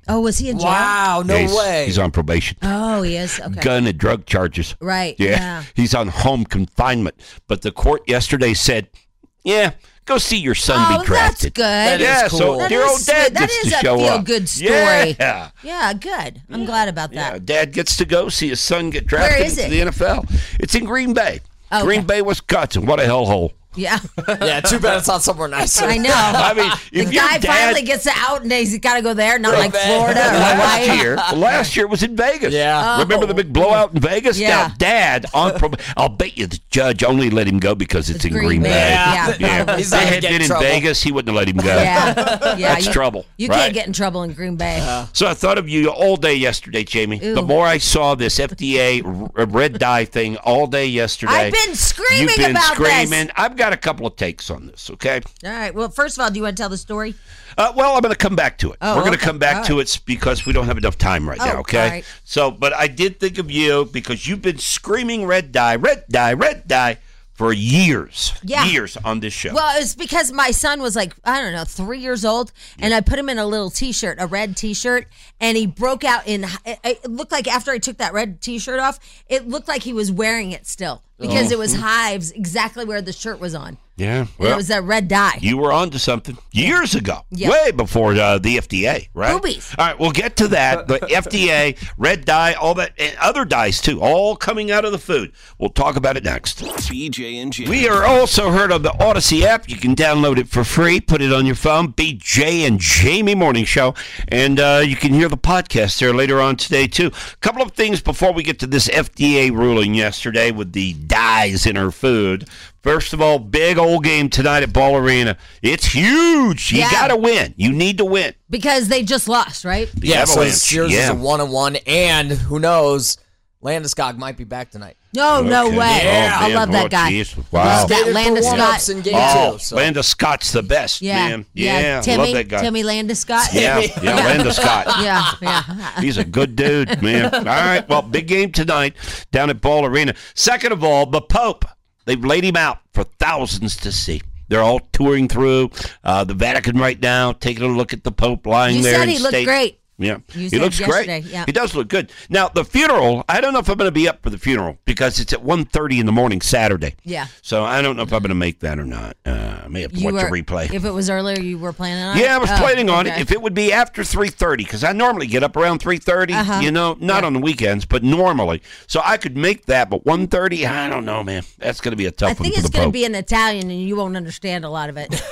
Oh, was he in jail? Wow, no Yeah, way. He's on probation. Oh, he is? Okay. Gun and drug charges. Right, Yeah. yeah. He's on home confinement. But the court yesterday said, yeah, go see your son be drafted. That's good. Yeah, so That your is old dad sweet. That gets is to a show up. feel-good story. Yeah. Yeah, good. I'm glad about that. Dad gets to go see his son get drafted Where is into it? the NFL. It's in Green Bay. Okay. Green Bay, Wisconsin. What a hellhole. Yeah. Yeah, too bad it's not somewhere nicer. I know. I mean, the if your guy dad- finally gets out and he's got to go there, not like Right. Florida or Hawaii. Last year it was in Vegas. Yeah. Remember the big blowout in Vegas? Yeah. Now, Dad, I'll bet you the judge only let him go because it's in Green Bay. Yeah. Yeah. He's If not they gonna had get been in in trouble. Vegas, he wouldn't have let him go. Yeah. Yeah. That's trouble. You right? can't get in trouble in Green Bay. So I thought of you all day yesterday, Jamie. Ew. The more I saw this FDA red dye thing all day yesterday. I've been screaming You've been about screaming. this. I've got a couple of takes on this, okay? All right. Well, first of all, do you want to tell the story? Well, I'm going to come back to it. Oh, We're going to okay. come back All to right. it because we don't have enough time right now, Oh, okay? all right. So, but I did think of you because you've been screaming red dye, red dye, red dye for years. Yeah. Years on this show. Well, it's because my son was like, I don't know, 3 years old, and I put him in a little T-shirt, a red T-shirt, and he broke out in. It looked like after I took that red T-shirt off, it looked like he was wearing it still because it was hives exactly where the shirt was on. yeah. And Well, it was that red dye. you were on to something years ago, Yeah. way before the FDA, right? Boobies. All right, we'll get to that. The FDA, red dye, all that, and other dyes too, all coming out of the food. We'll talk about it next. BJ and Jamie. We are also heard on the Odyssey app. You can download it for free. Put it on your phone. BJ and Jamie Morning Show. And you can hear the podcast there later on today, too. A couple of things before we get to this FDA ruling yesterday with the dyes in our food. First of all, big old game tonight at Ball Arena. It's huge. You Yeah. got to win. You need to win. Because they just lost, right? Yeah, so Avalanche, Sears yeah. is a 1-1, and who knows, Landeskog might be back tonight. No, no Okay. way. Yeah. I love that guy. Geez. Wow. That Skated for Landeskog. warm-ups in game Oh, two. So. Landeskog's the best, Yeah, man. Yeah, Timmy, love that guy. Timmy Landeskog. Yeah, Landeskog. yeah, yeah. He's a good dude, man. All right, well, big game tonight down at Ball Arena. Second of all, the Pope. They've laid him out for thousands to see. They're all touring through the Vatican right now, taking a look at the Pope lying You there. said in he looked state. great. Yeah, You he said looks yesterday, great. yeah. He does look good. Now, the funeral, I don't know if I'm going to be up for the funeral because it's at 1:30 in the morning Saturday. Yeah. So I don't know if I'm going to make that or not. I may have to watch a replay. If it was earlier, you were planning on it? Yeah, I was Oh, planning on it. okay. If it would be after 3:30, because I normally get up around 3:30. Uh-huh. You know, not on the weekends, but normally. So I could make that, but 1:30, I don't know, man. That's going to be a tough I one think for it's the going to Pope. be in Italian, and you won't understand a lot of it.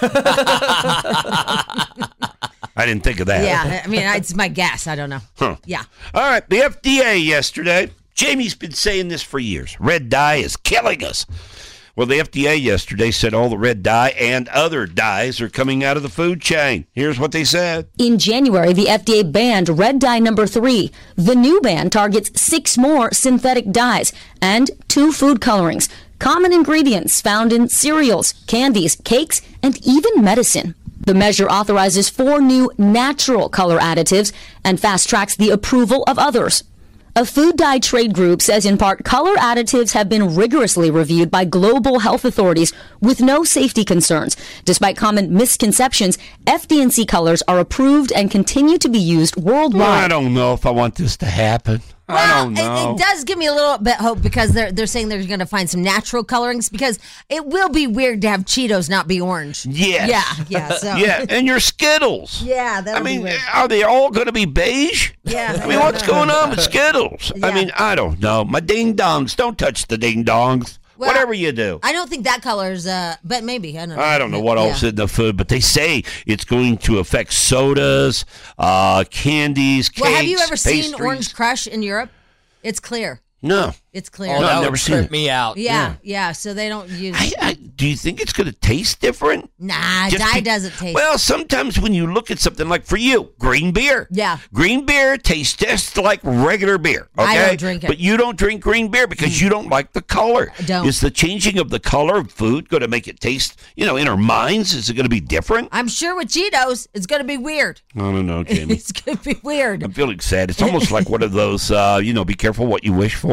I didn't think of that. Yeah, I mean, it's my guess. I don't know. Huh. Yeah. All right, the FDA yesterday. Jamie's been saying this for years. Red dye is killing us. Well, the FDA yesterday said all the red dye and other dyes are coming out of the food chain. Here's what they said. In January, the FDA banned red dye number 3. The new ban targets 6 more synthetic dyes and 2 food colorings, common ingredients found in cereals, candies, cakes, and even medicine. The measure authorizes 4 new natural color additives and fast-tracks the approval of others. A food dye trade group says in part color additives have been rigorously reviewed by global health authorities with no safety concerns. Despite common misconceptions, FD&C colors are approved and continue to be used worldwide. I don't know if I want this to happen. I don't know. It does give me a little bit hope because they're saying they're going to find some natural colorings because it will be weird to have Cheetos not be orange. Yes. Yeah. So. Yeah, and your Skittles. Yeah, that I would be mean, weird. are they all going to be beige? Yeah. I mean, what's going on with Skittles? Yeah. I mean, I don't know. My ding dongs. Don't touch the ding dongs. Well, Whatever you do. I don't think that color's, but maybe. I don't know. I don't know what else Yeah. in the food, but they say it's going to affect sodas, candies, cakes, Well, have you ever seen pastries. Orange Crush in Europe? It's clear. No. It's clear. Oh, No, that I've would never seen trip it. me out. Yeah. So they don't use. Do you think it's going to taste different? Nah, Just dye be- doesn't taste. Well, sometimes when you look at something like for you, green beer. Yeah. Green beer tastes just like regular beer. Okay? I don't drink it. But you don't drink green beer because you don't like the color. I don't. Is the changing of the color of food going to make it taste, in our minds, is it going to be different? I'm sure with Cheetos, it's going to be weird. I don't know, Jamie. It's going to be weird. I'm feeling sad. It's almost like one of those, be careful what you wish for. Yeah.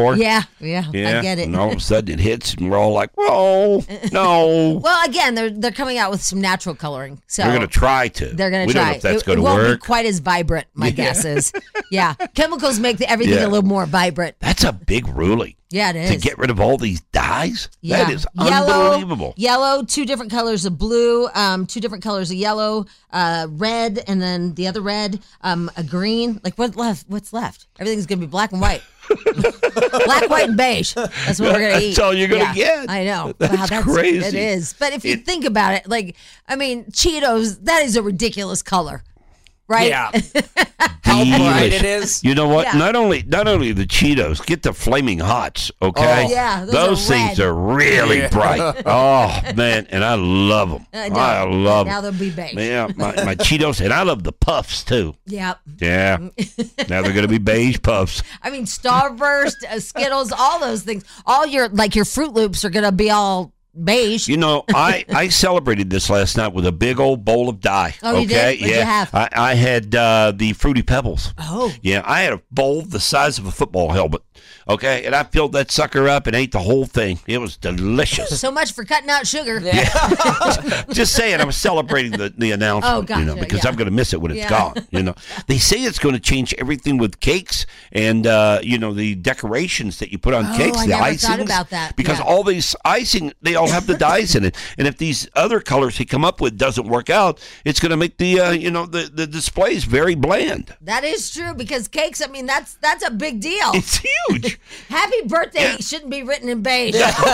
Yeah, I get it. And all of a sudden it hits, and we're all like, "Whoa, no!" Well, again, they're coming out with some natural coloring, so They're going to try to. They're going to We try. don't know if that's It going to won't work. be quite as vibrant. My guess is, yeah, chemicals make everything a little more vibrant. That's a big ruling. Yeah, it is. To get rid of all these dyes? Yeah. That is unbelievable. Yellow, 2 different colors of blue, 2 different colors of yellow, red, and then the other red, a green. Like what's left? Everything's gonna be black and white. Black, white, and beige. That's what we're gonna eat. That's all you're gonna get. I know. That's crazy. It is. But if you think about it, Cheetos, that is a ridiculous color. Right? Yeah. How bright it is. You know what? Yeah. Not only the Cheetos, get the Flaming Hots, okay? Oh. Yeah, those are things red. are really bright. Oh, man, and I love them. I love them. Now they'll be beige. Yeah, my Cheetos, and I love the Puffs, too. Yep. Yeah. Now they're going to be beige Puffs. I mean, Starburst, Skittles, all those things. All your Fruit Loops are going to be all beige. You know, I celebrated this last night with a big old bowl of dye. Oh, you did? What'd you have? I had the Fruity Pebbles. Oh. Yeah, I had a bowl the size of a football helmet. Okay, and I filled that sucker up and ate the whole thing. It was delicious. So much for cutting out sugar. Just saying, I was celebrating the announcement. Oh, gotcha, because I'm going to miss it when it's gone. They say it's going to change everything with cakes and the decorations that you put on cakes. I the never icings, thought about that. because all these icing, they all have the dyes in it. And if these other colors he come up with doesn't work out, it's going to make the displays very bland. That is true because cakes. I mean, that's a big deal. It's huge. Happy birthday shouldn't be written in beige.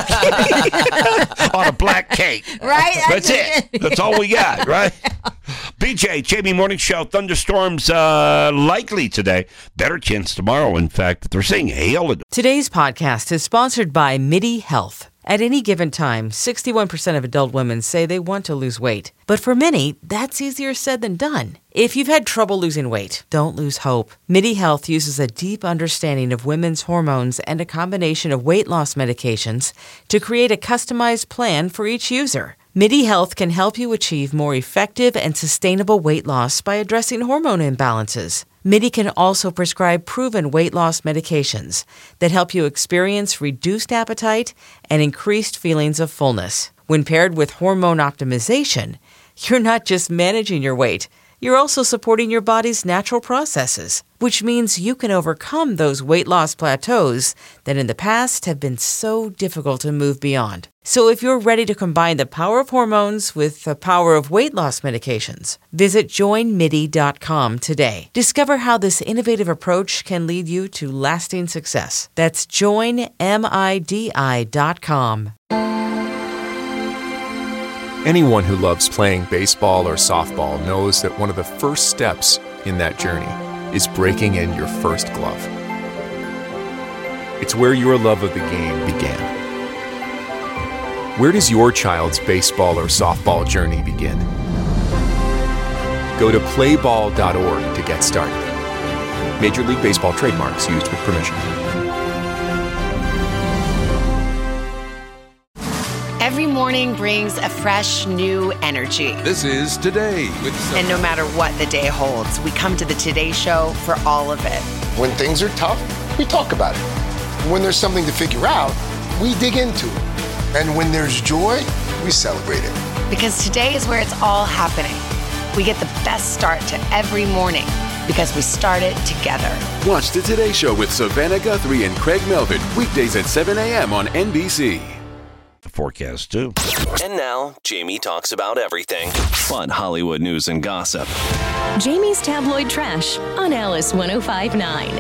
On a black cake. Right? That's it. That's all we got, right? BJ, Jamie Morning Show. Thunderstorms likely today. Better chance tomorrow, in fact. But they're saying hail. Today's podcast is sponsored by MIDI Health. At any given time, 61% of adult women say they want to lose weight. But for many, that's easier said than done. If you've had trouble losing weight, don't lose hope. MIDI Health uses a deep understanding of women's hormones and a combination of weight loss medications to create a customized plan for each user. MIDI Health can help you achieve more effective and sustainable weight loss by addressing hormone imbalances. MIDI can also prescribe proven weight loss medications that help you experience reduced appetite and increased feelings of fullness. When paired with hormone optimization, you're not just managing your weight, you're also supporting your body's natural processes, which means you can overcome those weight loss plateaus that in the past have been so difficult to move beyond. So if you're ready to combine the power of hormones with the power of weight loss medications, visit joinmidi.com today. Discover how this innovative approach can lead you to lasting success. That's joinmidi.com. Anyone who loves playing baseball or softball knows that one of the first steps in that journey is breaking in your first glove. It's where your love of the game began. Where does your child's baseball or softball journey begin? Go to playball.org to get started. Major League Baseball trademarks used with permission. Every morning brings a fresh, new energy. This is Today with And no matter what the day holds, we come to the Today Show for all of it. When things are tough, we talk about it. When there's something to figure out, we dig into it. And when there's joy, we celebrate it. Because today is where it's all happening. We get the best start to every morning because we start it together. Watch the Today Show with Savannah Guthrie and Craig Melvin, weekdays at 7 a.m. on NBC. Forecast too. And now, Jamie talks about everything. Fun Hollywood news and gossip. Jamie's Tabloid Trash on Alice 105.9.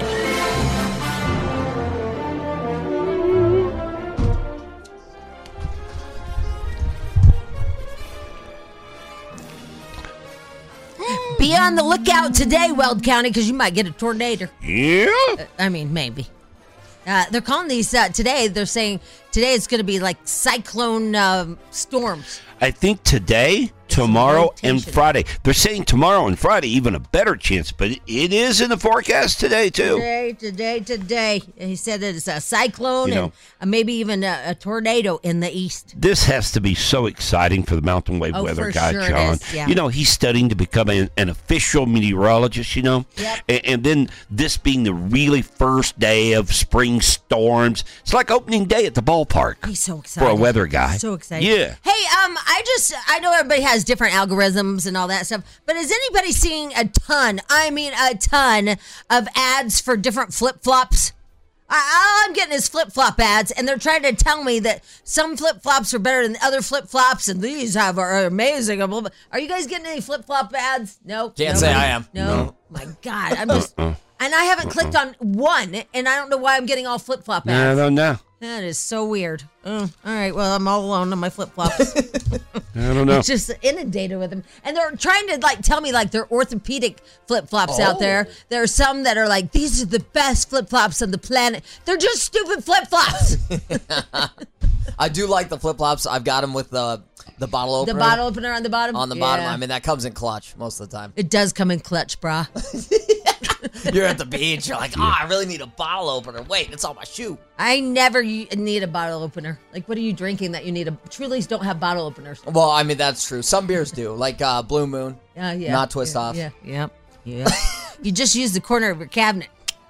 Be on the lookout today, Weld County, because you might get a tornado. Yeah? I mean, maybe. They're calling these today, they're saying Today it's going to be like cyclone storms. I think today, tomorrow, and Friday. They're saying tomorrow and Friday even a better chance, but it is in the forecast today, too. Today. He said that it's a cyclone and maybe even a tornado in the east. This has to be so exciting for the Mountain Wave weather guy, sure John. it is, yeah. He's studying to become an official meteorologist, Yep. And then this being the really first day of spring storms. It's like opening day at the ballpark. He's so excited. For a weather guy. So excited. Yeah. Hey, I know everybody has different algorithms and all that stuff, but is anybody seeing a ton of ads for different flip-flops? All I'm getting is flip-flop ads, and they're trying to tell me that some flip-flops are better than other flip-flops, and these are amazing. Are you guys getting any flip-flop ads? No? Can't say I am. No. My God. I'm just... And I haven't clicked on one, and I don't know why I'm getting all flip-flop ads. I don't know. That is so weird. All right, well, I'm all alone on my flip-flops. I don't know. Just inundated with them. And they're trying to tell me they're orthopedic flip-flops out there. There are some that are like, these are the best flip-flops on the planet. They're just stupid flip-flops. I do like the flip-flops. I've got them with the bottle opener. The bottle opener on the bottom? On the bottom. I mean, that comes in clutch most of the time. It does come in clutch, brah. You're at the beach. You're like, I really need a bottle opener. Wait, it's on my shoe. I never need a bottle opener. Like, what are you drinking that you need Trulies don't have bottle openers. Well, I mean, that's true. Some beers do, like Blue Moon. Yeah. Not Twist Off. Yeah. You just use the corner of your cabinet.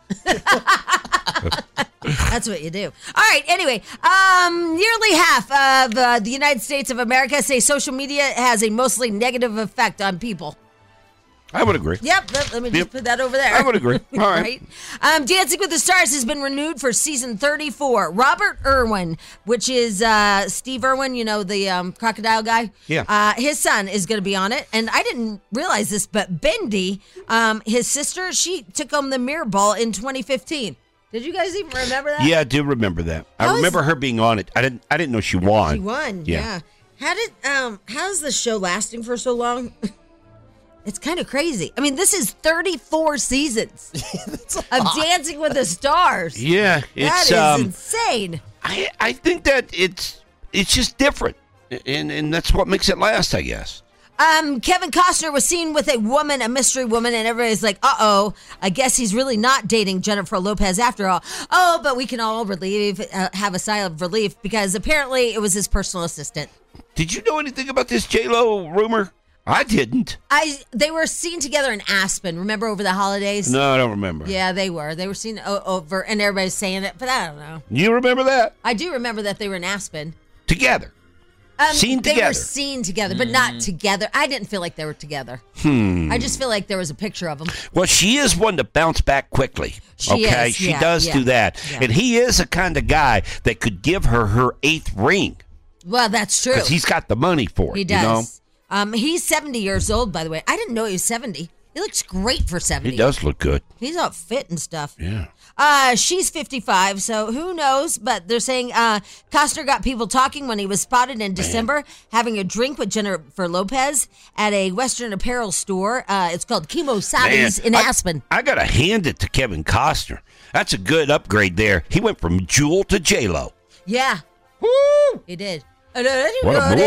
That's what you do. All right. Anyway, nearly half of the United States of America say social media has a mostly negative effect on people. I would agree. Yep, let me just put that over there. I would agree. All right. Dancing with the Stars has been renewed for season 34. Robert Irwin, which is Steve Irwin, the crocodile guy. Yeah. His son is going to be on it. And I didn't realize this, but Bendy, his sister, she took home the mirror ball in 2015. Did you guys even remember that? Yeah, I do remember that. I remember her being on it. I didn't know she won. She won, yeah. How's the show lasting for so long? It's kind of crazy. I mean, this is 34 seasons of Dancing with the Stars. Yeah, it's that is insane. I think that it's just different, and that's what makes it last, I guess. Kevin Costner was seen with a mystery woman, and everybody's like, uh-oh, I guess he's really not dating Jennifer Lopez after all. Oh, but we can all have a sigh of relief, because apparently it was his personal assistant. Did you know anything about this J-Lo rumor? I didn't. They were seen together in Aspen, remember, over the holidays? No, I don't remember. Yeah, they were. They were seen over, and everybody's saying it, but I don't know. You remember that? I do remember that they were in Aspen. Together. Seen together. They were seen together, but not together. I didn't feel like they were together. I just feel like there was a picture of them. Well, she is one to bounce back quickly. She does do that. Yeah. And he is a kind of guy that could give her 8th ring. Well, that's true. Because he's got the money for it. He does. He's 70 years old, by the way. I didn't know he was 70. He looks great for 70. He does look good. He's all fit and stuff. Yeah. She's 55, so who knows? But they're saying Costner got people talking when he was spotted in December having a drink with Jennifer Lopez at a Western apparel store. It's called Kimosabe's in Aspen. I got to hand it to Kevin Costner. That's a good upgrade there. He went from Jewel to J-Lo. Yeah. Woo! He did. What a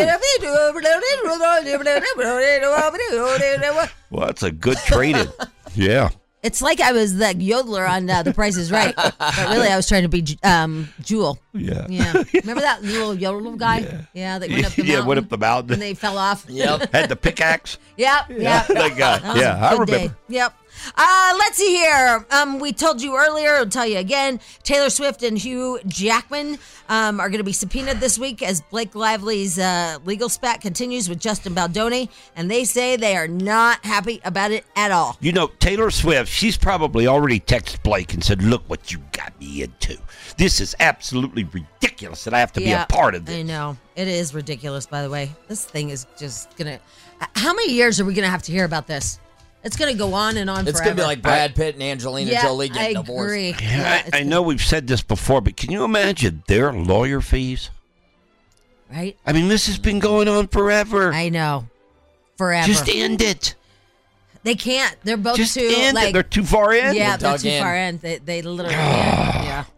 move. Well, that's a good trade-in. Yeah. It's like I was the yodeler on The Price is Right, but really I was trying to be Jewel. Yeah. Remember that little yodel guy? Yeah, that went up the mountain. Yeah, went up the mountain. And they fell off. Yep. Had the pickaxe. Yep. That guy. I remember. Day. Yep. Let's see here. We told you earlier, I'll tell you again, Taylor Swift and Hugh Jackman are going to be subpoenaed this week as Blake Lively's legal spat continues with Justin Baldoni, and they say they are not happy about it at all. You know, Taylor Swift, she's probably already texted Blake and said, look what you got me into. This is absolutely ridiculous that I have to be a part of this. I know. It is ridiculous, by the way. This thing is just going to... How many years are we going to have to hear about this? It's going to go on and on It's forever. going to be like Brad Pitt and Angelina Jolie getting divorced. Agree. I know we've said this before, but can you imagine their lawyer fees? Right? I mean, this has been going on forever. I know. Forever. Just end it. They can't. They're both Just too... end it. They're too far in? Yeah, they're dug too in. far in. They literally can't. Yeah.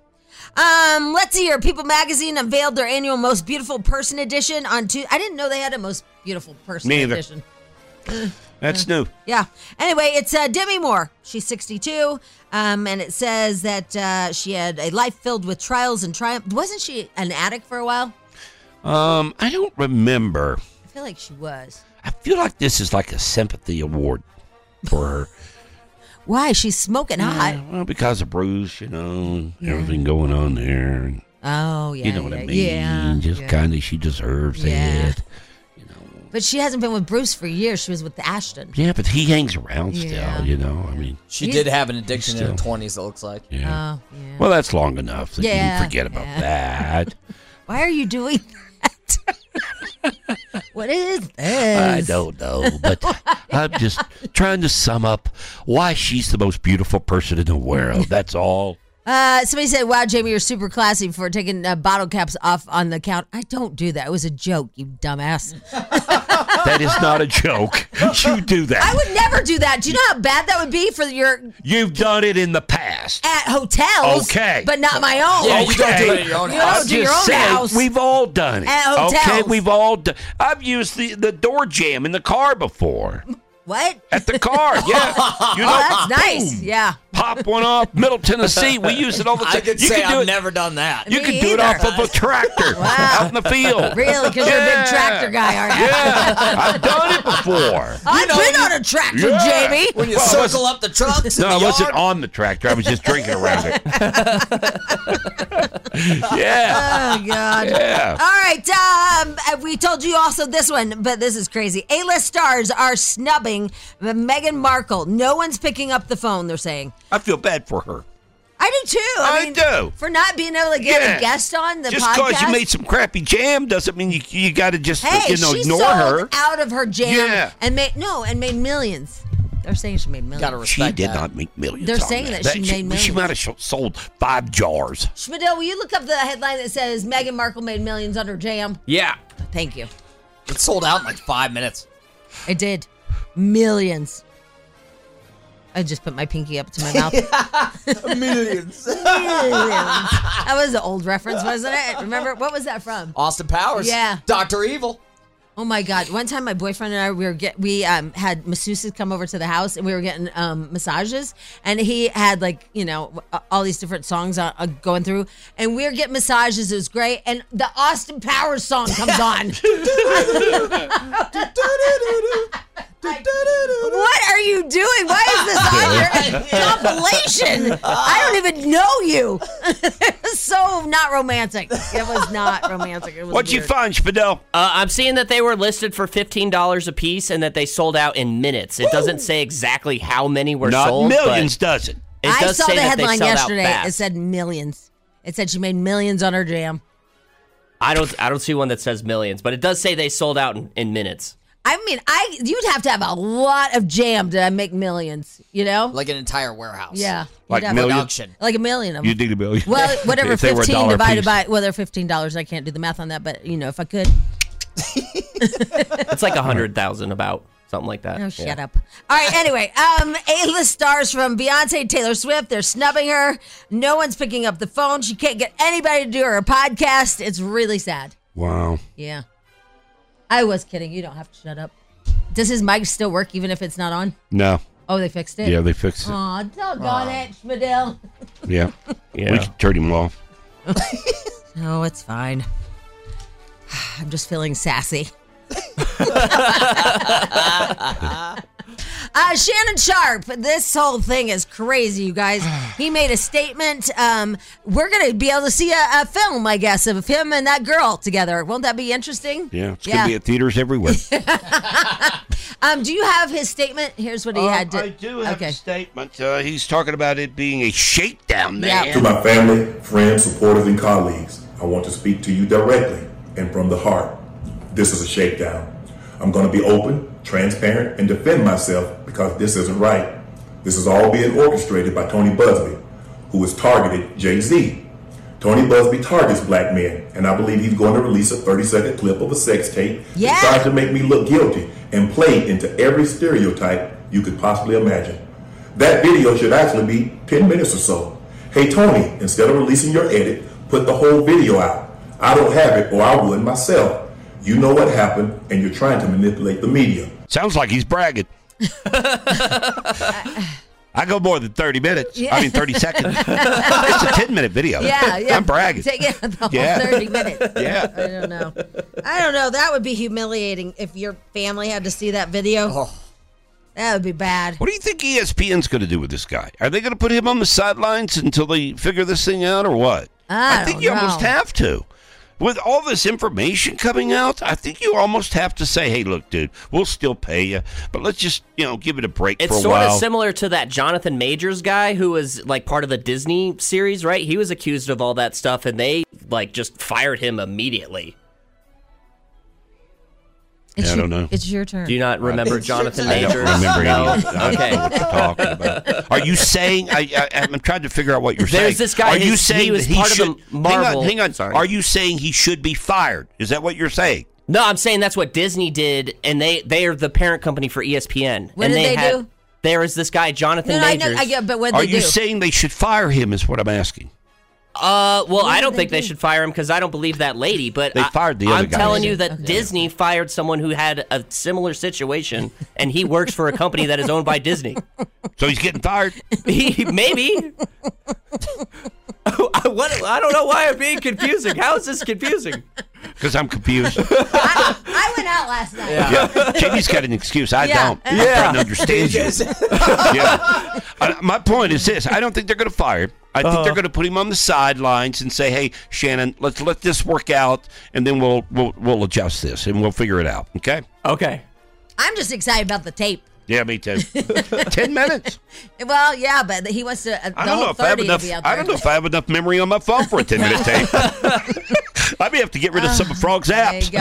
Let's see here. People Magazine unveiled their annual Most Beautiful Person edition on Tuesday. I didn't know they had a Most Beautiful Person edition. That's new. Yeah. Anyway, it's Demi Moore. She's 62, and it says that she had a life filled with trials and triumph. Wasn't she an addict for a while? I don't remember. I feel like she was. I feel like this is like a sympathy award for her. Why? She's smoking hot. Well, because of Bruce, everything going on there. Oh, yeah. You know what I mean? Yeah. Just kind of, she deserves it. But she hasn't been with Bruce for years. She was with Ashton. Yeah, but he hangs around still, Yeah. I mean. She did have an addiction in her 20s, it looks like. Yeah. Well, that's long enough that you can forget about that. Why are you doing that? What is this? I don't know, but I'm just trying to sum up why she's the most beautiful person in the world. That's all. Somebody said, wow, Jamie, you're super classy for taking bottle caps off on the count. I don't do that. It was a joke, you dumbass. That is not a joke. You do that. I would never do that. Do you know how bad that would be for your... You've done it in the past. At hotels. Okay. But not my own. Yeah, you don't do it at your own You house. don't do your own house. We've all done it. At hotels. Okay, we've all done. I've used the door jamb in the car before. What? At the car, yeah. That's nice. Boom. Yeah. Pop one off, Middle Tennessee. We use it all the time. I could say I've never done that. You can do it off of a tractor out in the field. Really? Because you're a big tractor guy, aren't you? Yeah, I've done it before. I've been on a tractor, Yeah. Jamie. When you circle up the trucks in No, the I wasn't yard. on the tractor. I was just drinking around it. Yeah. Oh, God. Yeah. All right. We told you also this one, but this is crazy. A-list stars are snubbing Meghan Markle. No one's picking up the phone, they're saying. I feel bad for her. I do, too. I do. For not being able to get a guest on the Just podcast. because you made some crappy jam doesn't mean you got to just Hey, she ignore sold her. out of her jam Yeah. and made millions. They're saying she made millions. Gotta respect She did that. not make millions. They're on saying that she made millions. She might have sold 5 jars. Schmidl, will you look up the headline that says Meghan Markle made millions on her jam? Yeah. Thank you. It sold out in like 5 minutes. It did. Millions. I just put my pinky up to my mouth. Millions. That was an old reference, wasn't it? Remember, what was that from? Austin Powers. Yeah. Dr. Evil. Oh my God! One time, my boyfriend and I we had masseuses come over to the house, and we were getting massages, and he had all these different songs going through, and we were getting massages. It was great, and the Austin Powers song comes on. What are you doing? Why is this on your compilation? I don't even know you. It was so not romantic. It was not romantic. It was What'd you weird. find, Spadell? I'm seeing that they were listed for $15 a piece and that they sold out in minutes. It doesn't say exactly how many were Not sold. millions, does it? It I does saw say the that they headline sold out yesterday. fast. It said millions. It said she made millions on her jam. I don't see one that says millions, but it does say they sold out in minutes. I mean, you'd have to have a lot of jam to make millions, you know? Like an entire warehouse. Yeah. Like You'd have millions? Production. Like a million of them. You need a million. Well, whatever, If they were a 15 dollar divided piece. by, well, they're $15. I can't do the math on that, but, if I could. It's like 100,000 about. Something like that. Oh, shut up. All right, anyway, A-list stars from Beyonce, Taylor Swift, they're snubbing her. No one's picking up the phone. She can't get anybody to do her podcast. It's really sad. Wow. Yeah. I was kidding. You don't have to shut up. Does his mic still work even if it's not on? No. Oh, they fixed it? Yeah, they fixed it. Aw, doggone it, Schmidl. Yeah. Yeah. We can turn him off. Oh, it's fine. I'm just feeling sassy. Shannon Sharp, this whole thing is crazy, you guys. He made a statement. We're going to be able to see a film, I guess, of him and that girl together. Won't that be interesting? Yeah, it's going to be at theaters everywhere. Do you have his statement? Here's what he had to... I do have a statement. He's talking about it being a shakedown, man. Yeah. To my family, friends, supporters, and colleagues, I want to speak to you directly and from the heart. This is a shakedown. I'm going to be open, transparent, and defend myself because this isn't right. This is all being orchestrated by Tony Busby, who has targeted Jay-Z. Tony Busby targets black men, and I believe he's going to release a 30-second clip of a sex tape that tries to make me look guilty and play into every stereotype you could possibly imagine. That video should actually be 10 minutes or so. Hey Tony, instead of releasing your edit, put the whole video out. I don't have it, or I would myself. You know what happened, and you're trying to manipulate the media. Sounds like he's bragging. I go more than 30 minutes. Yeah. I mean, 30 seconds. It's a 10-minute video. Yeah. I'm bragging. Take it the whole Yeah. 30 minutes. Yeah. I don't know. That would be humiliating if your family had to see that video. Oh. That would be bad. What do you think ESPN's going to do with this guy? Are they going to put him on the sidelines until they figure this thing out, or what? I think don't you know. almost have to. With all this information coming out, I think you almost have to say, hey, look, dude, we'll still pay you, but let's just, give it a break for a It's while. sort of similar to that Jonathan Majors guy who was like part of the Disney series, right? He was accused of all that stuff, and they just fired him immediately. I don't know. It's your turn. Do you not remember Jonathan I Majors? don't remember any of it. I don't Okay. know what you're talking about. Are you saying, I'm trying to figure out what you're saying. There's this guy, Are you he saying was that part of the Marvel- Hang on. Sorry. Are you saying he should be fired? Is that what you're saying? No, I'm saying that's what Disney did, and they are the parent company for ESPN. What and did they do? There is this guy, Jonathan No, I Majors. know. I get, but what Are they do? you saying they should fire him is what I'm asking? Well, I don't think they should fire him because I don't believe that lady. But They fired the other I'm guy. telling you that Disney fired someone who had a similar situation, and he works for a company that is owned by Disney. So he's getting fired? Maybe. I don't know why I'm being confusing. How is this confusing? Because I'm confused. I went out last night. Yeah. Jamie's got an excuse. I Yeah. don't. I'm trying to understand you. Yeah. My point is this. I don't think they're going to fire him. I think they're going to put him on the sidelines and say, hey, Shannon, let's let this work out, and then we'll adjust this, and we'll figure it out. Okay? Okay. I'm just excited about the tape. Yeah, me too. 10 minutes. Well, yeah, but he wants to. I don't know if I have enough. I don't know if I have enough memory on my phone for a 10-minute tape. I may have to get rid of some of Frog's apps.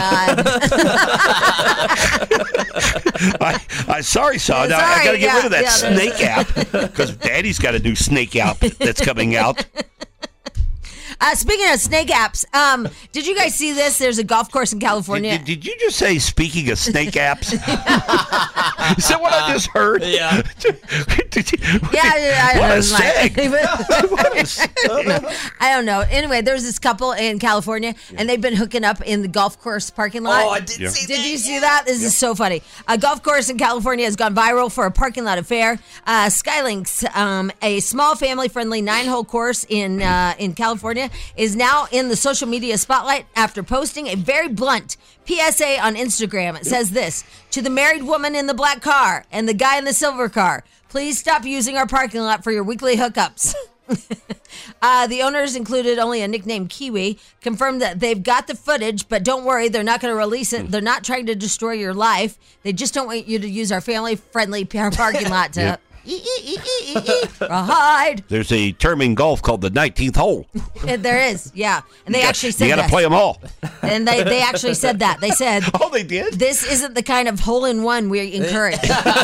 Sorry, son. I got to get rid of that Snake app because Daddy's got a new Snake app that's coming out. Speaking of snake apps, did you guys see this? There's a golf course in California. Did you just say speaking of snake apps? Is that what I just heard? Yeah. What a seg. I don't know. Anyway, there's this couple in California, and they've been hooking up in the golf course parking lot. Oh, I did see that. Did you see that? This is so funny. A golf course in California has gone viral for a parking lot affair. Skylinks, a small family-friendly 9-hole course in California, is now in the social media spotlight after posting a very blunt PSA on Instagram. It says this: to the married woman in the black car and the guy in the silver car, please stop using our parking lot for your weekly hookups. The owners included only a nickname Kiwi, confirmed that they've got the footage, but don't worry, they're not going to release it. They're not trying to destroy your life. They just don't want you to use our family-friendly parking lot to... Yep. Hide. There's a term in golf called the 19th hole. There is, yeah. And they actually said you got that. to play them all. And they actually said that. They said, oh, they did? This isn't the kind of hole-in-one we encourage.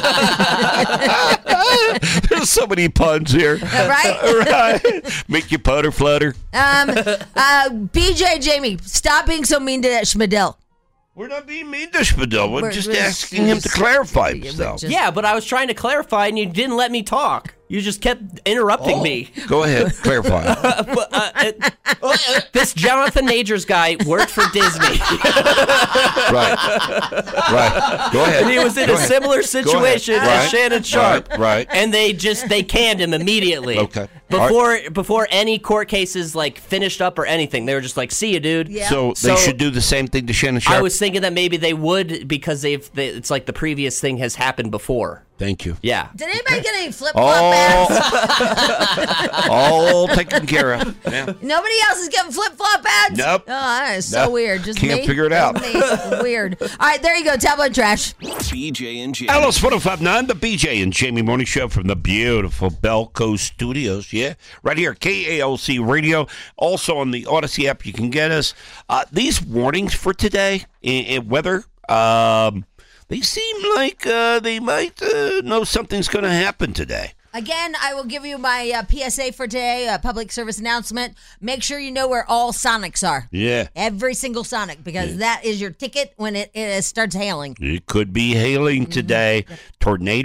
There's so many puns here. Right? Make your putter flutter. BJ, Jamie, stop being so mean to that Schmidl. We're not being mean to Schmidl. We're just asking him to clarify himself. Yeah, but I was trying to clarify, and you didn't let me talk. You just kept interrupting me. Go ahead, clarify. This Jonathan Majors guy worked for Disney. Right. Go ahead. And he was in a similar situation as Shannon Sharp. Right. And they canned him immediately. Okay. Before any court cases finished up or anything, they were just like, "See you, dude." Yeah. So they should do the same thing to Shannon Sharp. I was thinking that maybe they would because it's like the previous thing has happened before. Thank you. Yeah. Did anybody get any flip-flop ads? All taken care of. Yeah. Nobody else is getting flip-flop ads? Nope. Oh, that is so weird. Just Can't me? figure it out. Just me. Weird. All right, there you go. Tabloid trash. BJ and Jamie. Alice 1059, the BJ and Jamie Morning Show from the beautiful Belco Studios. Yeah, right here, KALC Radio. Also on the Odyssey app, you can get us. These warnings for today in weather, they seem like they might know something's going to happen today. Again, I will give you my PSA for today, a public service announcement. Make sure you know where all Sonics are. Yeah. Every single Sonic, because that is your ticket when it starts hailing. It could be hailing today. Tornadoes.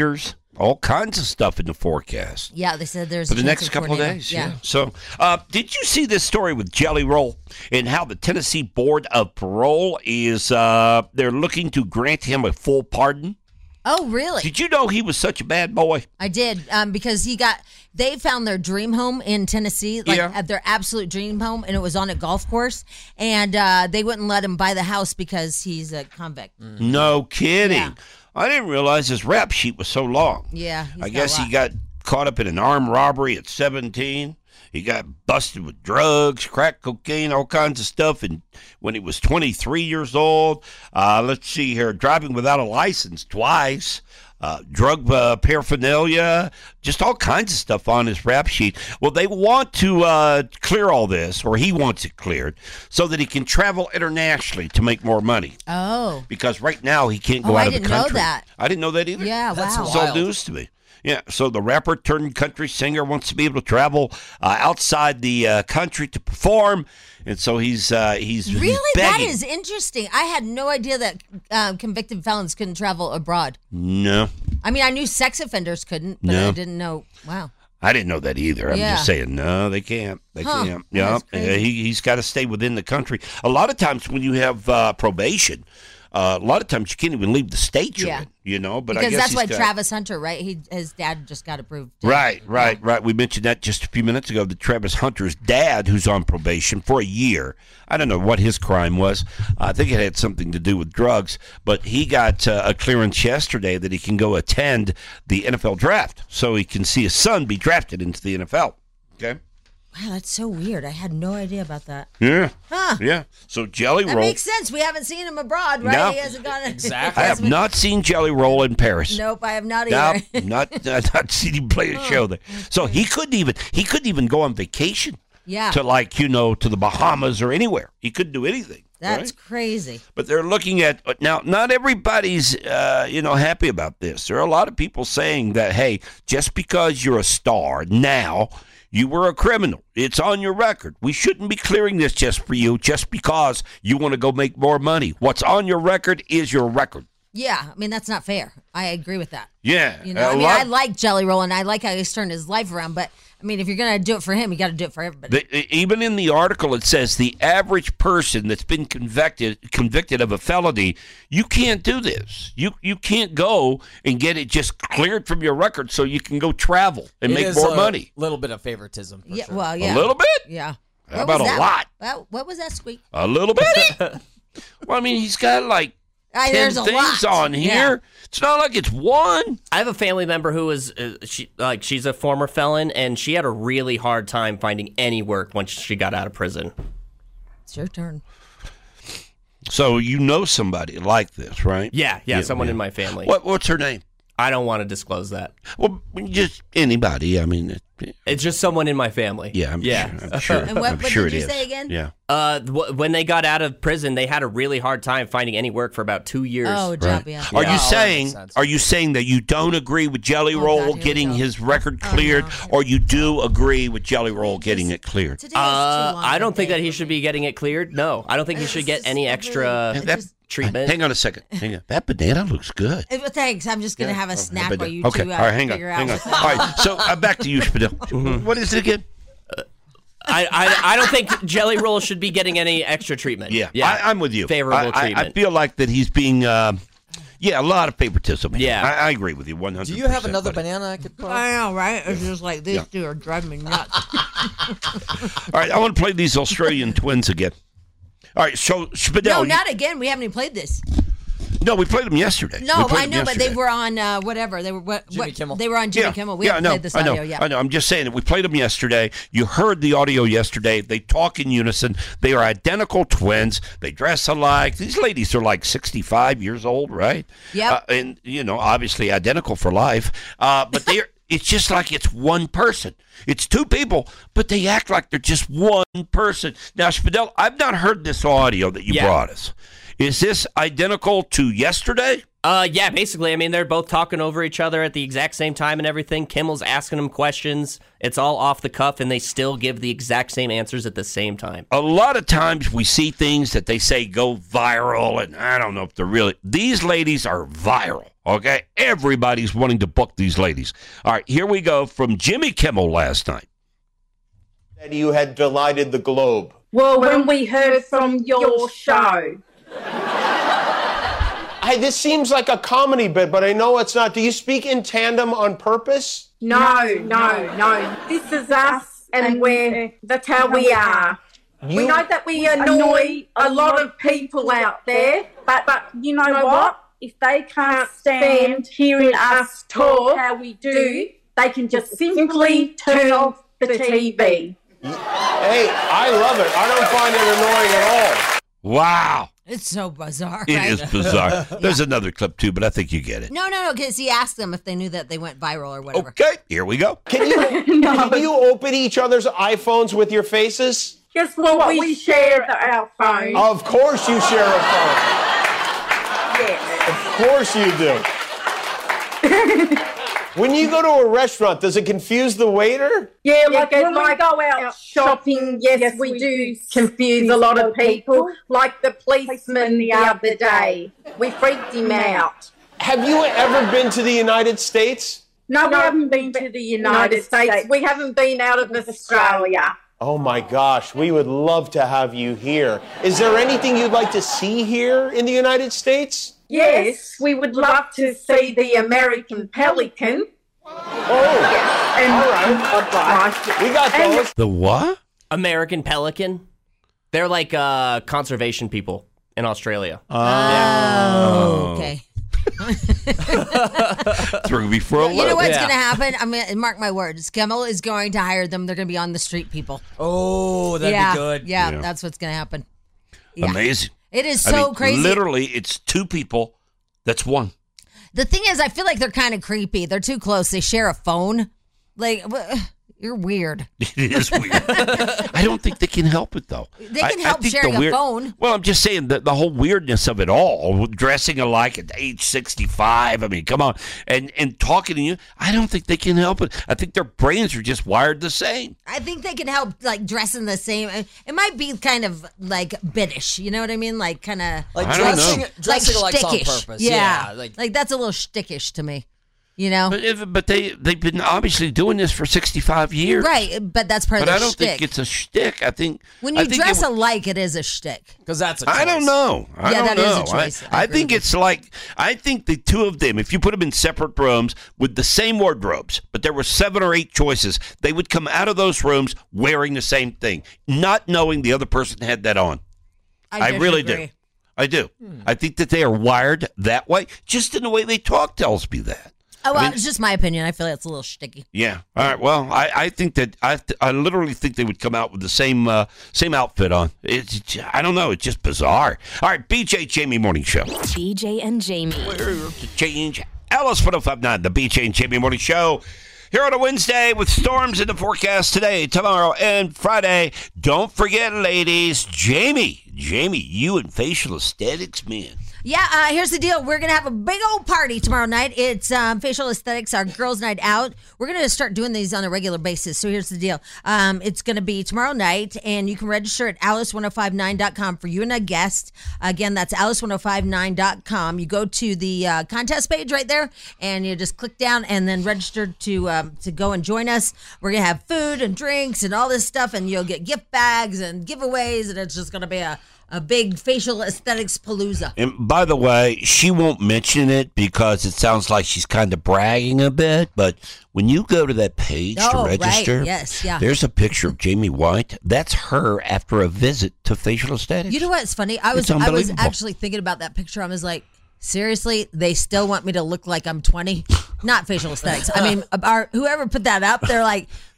All kinds of stuff in the forecast. Yeah, they said there's For a the chance next of couple of tornado. days, yeah. So, did you see this story with Jelly Roll and how the Tennessee Board of Parole is, they're looking to grant him a full pardon? Oh, really? Did you know he was such a bad boy? I did, because they found their dream home in Tennessee, at their absolute dream home, and it was on a golf course, and they wouldn't let him buy the house because he's a convict. No kidding. Yeah. I didn't realize his rap sheet was so long. Yeah. I guess he got caught up in an armed robbery at 17. He got busted with drugs, crack cocaine, all kinds of stuff. And when he was 23 years old, let's see here, driving without a license twice, drug paraphernalia, just all kinds of stuff on his rap sheet. Well, they want to clear all this, or he wants it cleared, so that he can travel internationally to make more money. Oh. Because right now he can't go out of the country. I didn't know that. I didn't know that either. Yeah, wow. It's all news to me. Yeah, so the rapper turned country singer wants to be able to travel outside the country to perform, and so he's Really? begging. That is interesting. I had no idea that convicted felons couldn't travel abroad. No. I mean, I knew sex offenders couldn't, but No. I didn't know. Wow. I didn't know that either. I'm Yeah. just saying, no, they can't. They Huh. can't. That Yeah, is crazy. he's got to stay within the country. A lot of times when you have probation, a lot of times you can't even leave the state you're in, you know. But because I guess that's he's why got- Travis Hunter, right? His dad just got approved. Right. We mentioned that just a few minutes ago. That Travis Hunter's dad, who's on probation for a year, I don't know what his crime was. I think it had something to do with drugs, but he got a clearance yesterday that he can go attend the NFL draft, so he can see his son be drafted into the NFL. Okay. Wow, that's so weird. I had no idea about that. Yeah. Huh. Yeah. So Jelly That Roll. makes sense. We haven't seen him abroad, right? No. He hasn't gone. I have not seen Jelly Roll in Paris. Nope, I have not No, either. not seen him play a show there. So he couldn't even go on vacation. Yeah. To to the Bahamas or anywhere. He couldn't do anything. That's right? crazy. But they're looking at now. Not everybody's happy about this. There are a lot of people saying that, hey, just because you're a star now, you were a criminal. It's on your record. We shouldn't be clearing this just for you, just because you want to go make more money. What's on your record is your record. Yeah, I mean that's not fair. I agree with that. Yeah, I like Jelly Roll and I like how he's turned his life around. But I mean, if you're gonna do it for him, you got to do it for everybody. Even in the article, it says the average person that's been convicted of a felony, you can't do this. You can't go and get it just cleared from your record so you can go travel and make more money. A little bit of favoritism. For sure. Well, yeah. A little bit? Yeah. How about a lot? What was that, Squeak? A little bit? Well, I mean, he's got like 10 there's a things lot. on here. It's not like it's one. I have a family member who is she's a former felon, and she had a really hard time finding any work once she got out of prison. It's your turn. So you know somebody like this, right? Yeah, someone in my family. What's her name? I don't want to disclose that. Well, just anybody. I mean, it's just someone in my family. Yeah, I'm sure. And what sure did it you is. say again? Yeah. When they got out of prison, they had a really hard time finding any work for about 2 years. Oh, job, yeah. Are you saying that you don't agree with Jelly Roll getting his record cleared, or you do agree with Jelly Roll getting it cleared? I don't think that he should be getting it cleared. No, I don't think he should get any extra treatment. Hang on a second. Hang on. That banana looks good. Thanks. I'm just gonna have a snack while you Okay. two All right. Hang on. figure out. Hang on. what's All right. So back to you, Spadil. What is it again? I don't think Jelly Roll should be getting any extra treatment. Yeah. I'm with you. Favorable treatment. I feel like that he's being, a lot of favoritism. Yeah. I agree with you 100%. Do you have another banana I could put? I know, right? It's just like these two are driving me nuts. All right. I want to play these Australian twins again. All right. So, Spadil. No, not again. We haven't even played this. No, we played them yesterday. No, I know, but they were on whatever. They were Jimmy Kimmel. They were on Jimmy Kimmel. We haven't played this I know. audio yet. I know. I'm just saying that we played them yesterday. You heard the audio yesterday. They talk in unison. They are identical twins. They dress alike. These ladies are like 65 years old, right? Yep. And obviously identical for life. But they're. It's just like it's one person. It's two people, but they act like they're just one person. Now, Spadil, I've not heard this audio that you brought us. Is this identical to yesterday? Yeah, basically. I mean, they're both talking over each other at the exact same time and everything. Kimmel's asking them questions. It's all off the cuff, and they still give the exact same answers at the same time. A lot of times we see things that they say go viral, and I don't know if they're really. These ladies are viral, okay? Everybody's wanting to book these ladies. All right, here we go from Jimmy Kimmel last night. That you had delighted the globe. Well, when we heard from your show. Hey, this seems like a comedy bit, but I know it's not. Do you speak in tandem on purpose? No. This is us, and that's how we are. We know that we annoy a lot of people out there, but you know what? If they can't stand hearing us talk how we do, they can just simply turn off the TV. Hey, I love it. I don't find it annoying at all. Wow. It's so bizarre. It right? is bizarre. There's another clip, too, but I think you get it. No, because he asked them if they knew that they went viral or whatever. Okay, here we go. Can you open each other's iPhones with your faces? Guess what? We share our phone. Of course you share a phone. Yes. Of course you do. When you go to a restaurant, does it confuse the waiter? Yeah, like when we go out shopping, yes, we do confuse a lot of people. Like the policeman the other day. We freaked him out. Have you ever been to the United States? No, we haven't been to the United States. We haven't been out of Australia. Oh my gosh, we would love to have you here. Is there anything you'd like to see here in the United States? Yes, we would love to see the American pelican. Oh, yes. And all right. We got those. The what? American pelican. They're like conservation people in Australia. Oh, okay. Threw me for a loop. You know what's going to happen? I mean, mark my words. Kimmel is going to hire them. They're going to be on the street people. Oh, that'd be good. Yeah, that's what's going to happen. Yeah. Amazing. It is so crazy. Literally, it's two people. That's one. The thing is, I feel like they're kind of creepy. They're too close. They share a phone. Like, you're weird. It is weird. I don't think they can help it, though. They can help sharing a phone. Well, I'm just saying that the whole weirdness of it all, dressing alike at age 65. I mean, come on. And talking to you, I don't think they can help it. I think their brains are just wired the same. I think they can help, like, dressing the same. It might be kind of, like, biddish. You know what I mean? Like, kind of... Like dressing like on purpose. Yeah. Like, that's a little shtickish to me. You know, but they've been obviously doing this for 65 years, right? But that's part of the shtick. But I don't think it's a shtick. I think when you dress alike, it is a shtick. Because that's a choice. I don't know. I don't know. Is a choice. I think it's like I think the two of them, if you put them in separate rooms with the same wardrobes, but there were 7 or 8 choices, they would come out of those rooms wearing the same thing, not knowing the other person had that on. I really do. I do. I think that they are wired that way. Just in the way they talk tells me that. Oh, well, it's just my opinion. I feel like it's a little shticky. Yeah. All right. Well, I think that I literally think they would come out with the same outfit on. I don't know. It's just bizarre. All right. BJ Jamie Morning Show. BJ and Jamie. Where to change? Alice 1059, the BJ and Jamie Morning Show. Here on a Wednesday with storms in the forecast today, tomorrow, and Friday. Don't forget, ladies, Jamie, you and facial aesthetics, man. Yeah, here's the deal. We're going to have a big old party tomorrow night. It's Facial Aesthetics, our girls' night out. We're going to start doing these on a regular basis. So here's the deal. It's going to be tomorrow night, and you can register at alice1059.com for you and a guest. Again, that's alice1059.com. You go to the contest page right there, and you just click down and then register to go and join us. We're going to have food and drinks and all this stuff, and you'll get gift bags and giveaways, and it's just going to be a big facial aesthetics palooza. And by the way, she won't mention it because it sounds like she's kind of bragging a bit. But when you go to that page to register, right. Yes, yeah. There's a picture of Jamie White. That's her after a visit to Facial Aesthetics. You know what's funny? I was actually thinking about that picture. I was like, seriously, they still want me to look like I'm 20? Not Facial Aesthetics. I mean, whoever put that up, they're like,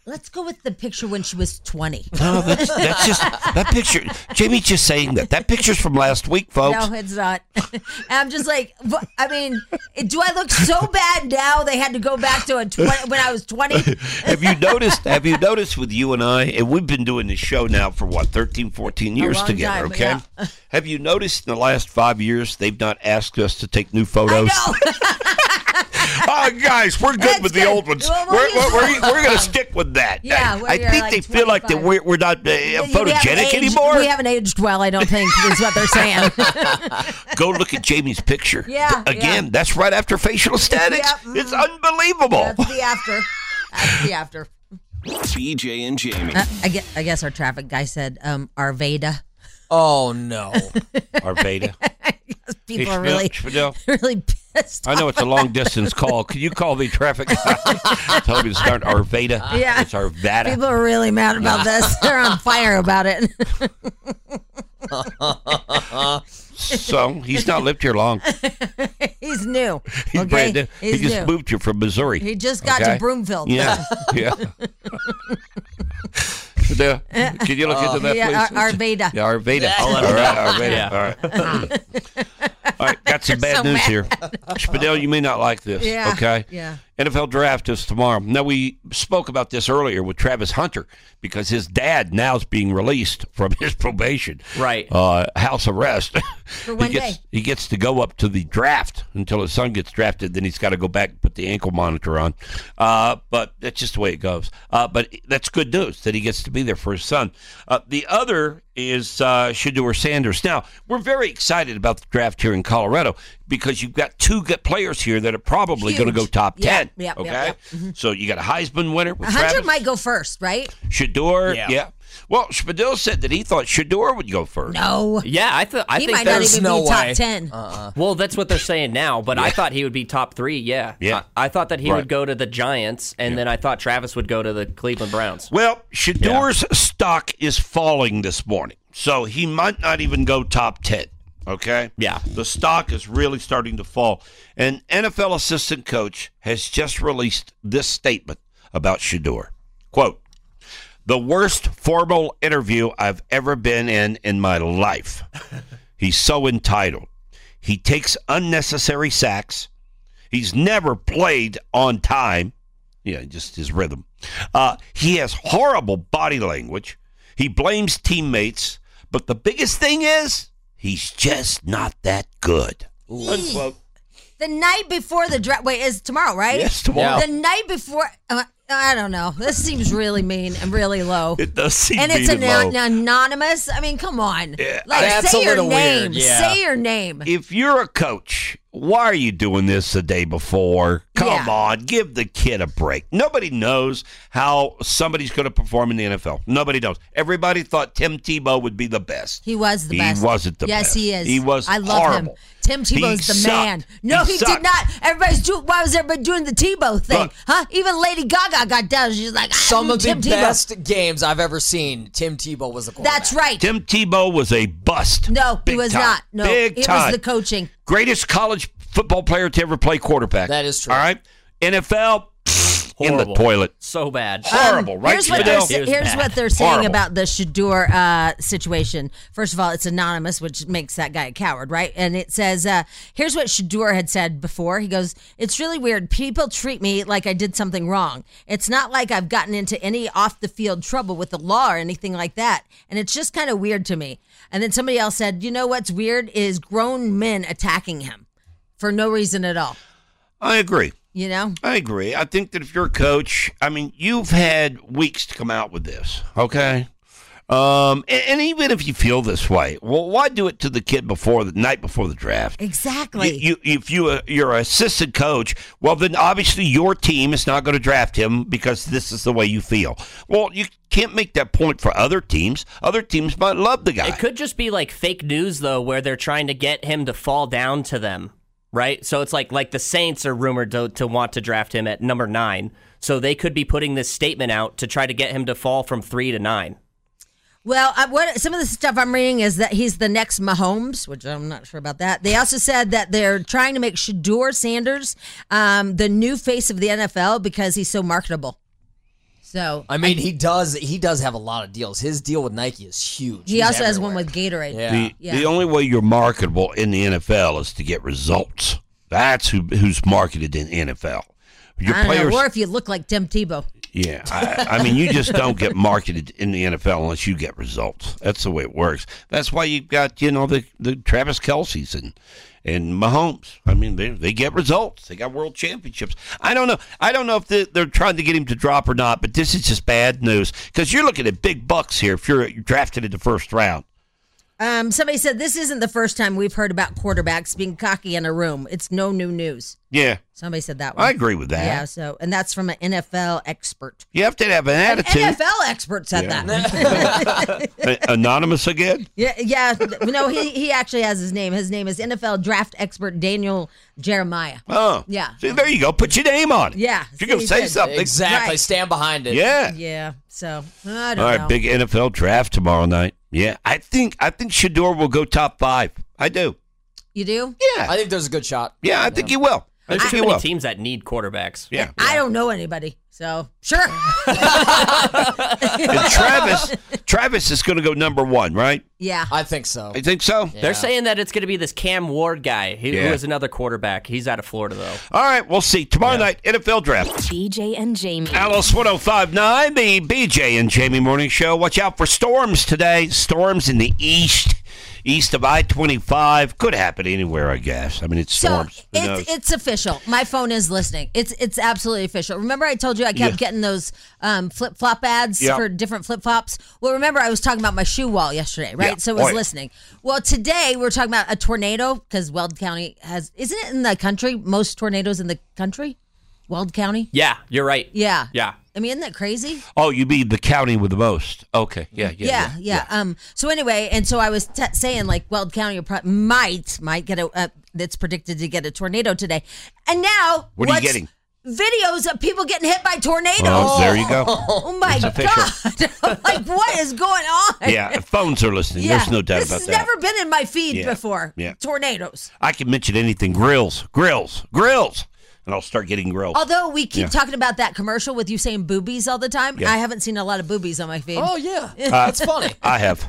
Let's go with the picture when she was 20. No, that's just that picture. Jamie's just saying that. That picture's from last week, folks. No, it's not. I'm just like, I mean, do I look so bad now? They had to go back to when I was 20. Have you noticed with you and I, and we've been doing this show now for 13, 14 years together, time, okay? yeah. Have you noticed in the last 5 years they've not asked us to take new photos? I know. Guys, we're good with the old ones. Well, we're going to stick with that. Yeah, I think they feel like that we're not photogenic anymore. We haven't aged well, I don't think, is what they're saying. Go look at Jamie's picture. Yeah. Again, that's right after facial aesthetics. Yeah, It's unbelievable. That's the after. That's the after. BJ and Jamie. I guess our traffic guy said Arvada. Oh, no. Arvada. People are really pissed. I know it's a long distance call. Can you call the traffic guy? Tell him to start Arvada. Yeah. It's Arvada. People are really mad about this. They're on fire about it. So he's not lived here long. He's new. He's brand new. He just moved here from Missouri. He just got to Broomfield. Yeah. Yeah. Can you look into that, please? Arvada. Yeah, Arvada. All right, Arvada. Yeah. All right, got some bad news here. Spadell, you may not like this. Yeah. Okay? Yeah. NFL draft is tomorrow. Now, we spoke about this earlier with Travis Hunter because his dad now is being released from his probation. Right. House arrest. For one day. He gets to go up to the draft until his son gets drafted. Then he's got to go back and put the ankle monitor on. But that's just the way it goes. But that's good news that he gets to be there for his son. The other is Shedeur Sanders. Now, we're very excited about the draft here in Colorado because you've got two good players here that are probably going to go top 10. Yep, okay? Yep. Mm-hmm. So you got a Heisman winner with Hunter Travis. might go first, right? Shedeur, yeah. Well, Spadil said that he thought Shedeur would go first. No. Yeah, I he think might not there's even no be way. top 10. Well, that's what they're saying now, but I thought he would be top 3, yeah. Yeah. I thought that he Right. would go to the Giants, and then I thought Travis would go to the Cleveland Browns. Well, Shedeur's stock is falling this morning, so he might not even go top 10. Okay? Yeah. The stock is really starting to fall. An NFL assistant coach has just released this statement about Shedeur. Quote, "The worst formal interview I've ever been in my life. He's so entitled. He takes unnecessary sacks. He's never played on time." Yeah, just his rhythm. He has horrible body language. He blames teammates. But the biggest thing is, he's just not that good. Unquote. The night before the draft. Wait, it's tomorrow, right? Yes, tomorrow. The night before. I don't know. This seems really mean and really low. It does seem and it's mean and low. anonymous. I mean, come on. Yeah, like, that's say a your little name. weird, yeah. Say your name. If you're a coach, why are you doing this the day before? Come on, give the kid a break. Nobody knows how somebody's going to perform in the NFL. Nobody knows. Everybody thought Tim Tebow would be the best. He was the best. He wasn't the Yes, best. he is. He was I love horrible. him. Tim Tebow's He the man. sucked. No, he sucked. did not. Why was everybody doing the Tebow thing? Look. Huh? Even Lady Gaga got down. She's like, Some of the Tim Tebow. best games I've ever seen, Tim Tebow was the quarterback. That's right. Tim Tebow was a bust. No, he Big was time. not. No, Big it time. was the coaching. Greatest college football player to ever play quarterback. That is true. All right? NFL, in the Horrible. toilet. So bad. Horrible, right? Here's what Spadell? they're saying Horrible. about the Shedeur situation. First of all, it's anonymous, which makes that guy a coward, right? And it says, here's what Shedeur had said before. He goes, "It's really weird. People treat me like I did something wrong. It's not like I've gotten into any off-the-field trouble with the law or anything like that. And it's just kind of weird to me." And then somebody else said, "You know what's weird is grown men attacking him for no reason at all." I agree. You know? I agree. I think that if you're a coach, I mean, you've had weeks to come out with this, okay? And even if you feel this way, well, why do it to the kid the night before the draft? Exactly. If you're an assistant coach, well, then obviously your team is not going to draft him because this is the way you feel. Well, you can't make that point for other teams. Other teams might love the guy. It could just be like fake news, though, where they're trying to get him to fall down to them, right? So it's like the Saints are rumored to want to draft him at number 9. So they could be putting this statement out to try to get him to fall from 3 to 9. Well, some of the stuff I'm reading is that he's the next Mahomes, which I'm not sure about that. They also said that they're trying to make Shedeur Sanders the new face of the NFL because he's so marketable. So I mean, he does have a lot of deals. His deal with Nike is huge. he also has one with Gatorade. The only way you're marketable in the NFL is to get results. That's who's marketed in the NFL. Your I don't players, know, or if you look like Tim Tebow. Yeah, I mean, you just don't get marketed in the NFL unless you get results. That's the way it works. That's why you've got, the Travis Kelce's and Mahomes. I mean, they get results. They got world championships. I don't know. I don't know if they're trying to get him to drop or not, but this is just bad news because you're looking at big bucks here if you're drafted in the first round. Somebody said this isn't the first time we've heard about quarterbacks being cocky in a room. It's no new news. Yeah. Somebody said that one. I agree with that. Yeah, and that's from an NFL expert. You have to have an attitude. An NFL expert said that. Anonymous again? Yeah. No, he actually has his name. His name is NFL draft expert Daniel Jeremiah. Oh. Yeah. See, there you go. Put your name on it. Yeah. If you're going to say something. Exactly. Right. Stand behind it. Yeah. Yeah. So, I don't All know. right, big NFL draft tomorrow night. Yeah. I think Shedeur will go top 5. I do. You do? Yeah. I think there's a good shot. Yeah, I think he will. There's I think too he many will. teams that need quarterbacks. Yeah. I don't know anybody, so sure. And Travis is going to go number 1, right? Yeah. I think so. You think so? They're saying that it's going to be this Cam Ward guy who is another quarterback. He's out of Florida, though. All right, we'll see. Tomorrow night, NFL draft. BJ and Jamie. Alice 1059, the BJ and Jamie Morning Show. Watch out for storms today. Storms in the east of I-25. Could happen anywhere, I guess. I mean, it's storms. Who knows? It's official. My phone is listening. It's absolutely official. Remember I told you I kept getting those flip-flop ads for different flip-flops? Well, remember I was talking about my shoe wall yesterday, right? Yeah. So it was listening. Well, today we're talking about a tornado because Weld County isn't it in the country? Most tornadoes in the country? Weld County? Yeah, you're right. Yeah. Yeah. I mean, isn't that crazy? Oh, you mean the county with the most. Okay, Yeah. So anyway, and so I was saying like Weld County might get it's predicted to get a tornado today, and now what are you getting? Videos of people getting hit by tornadoes. Oh, there you go. Oh my God! I'm like, what is going on? Yeah, phones are listening. Yeah, There's no doubt about that. This has never been in my feed before. Yeah. Tornadoes. I can mention anything. Grills. And I'll start getting grilled. Although we keep talking about that commercial with you saying boobies all the time, I haven't seen a lot of boobies on my feed. Oh, yeah. That's funny. I have.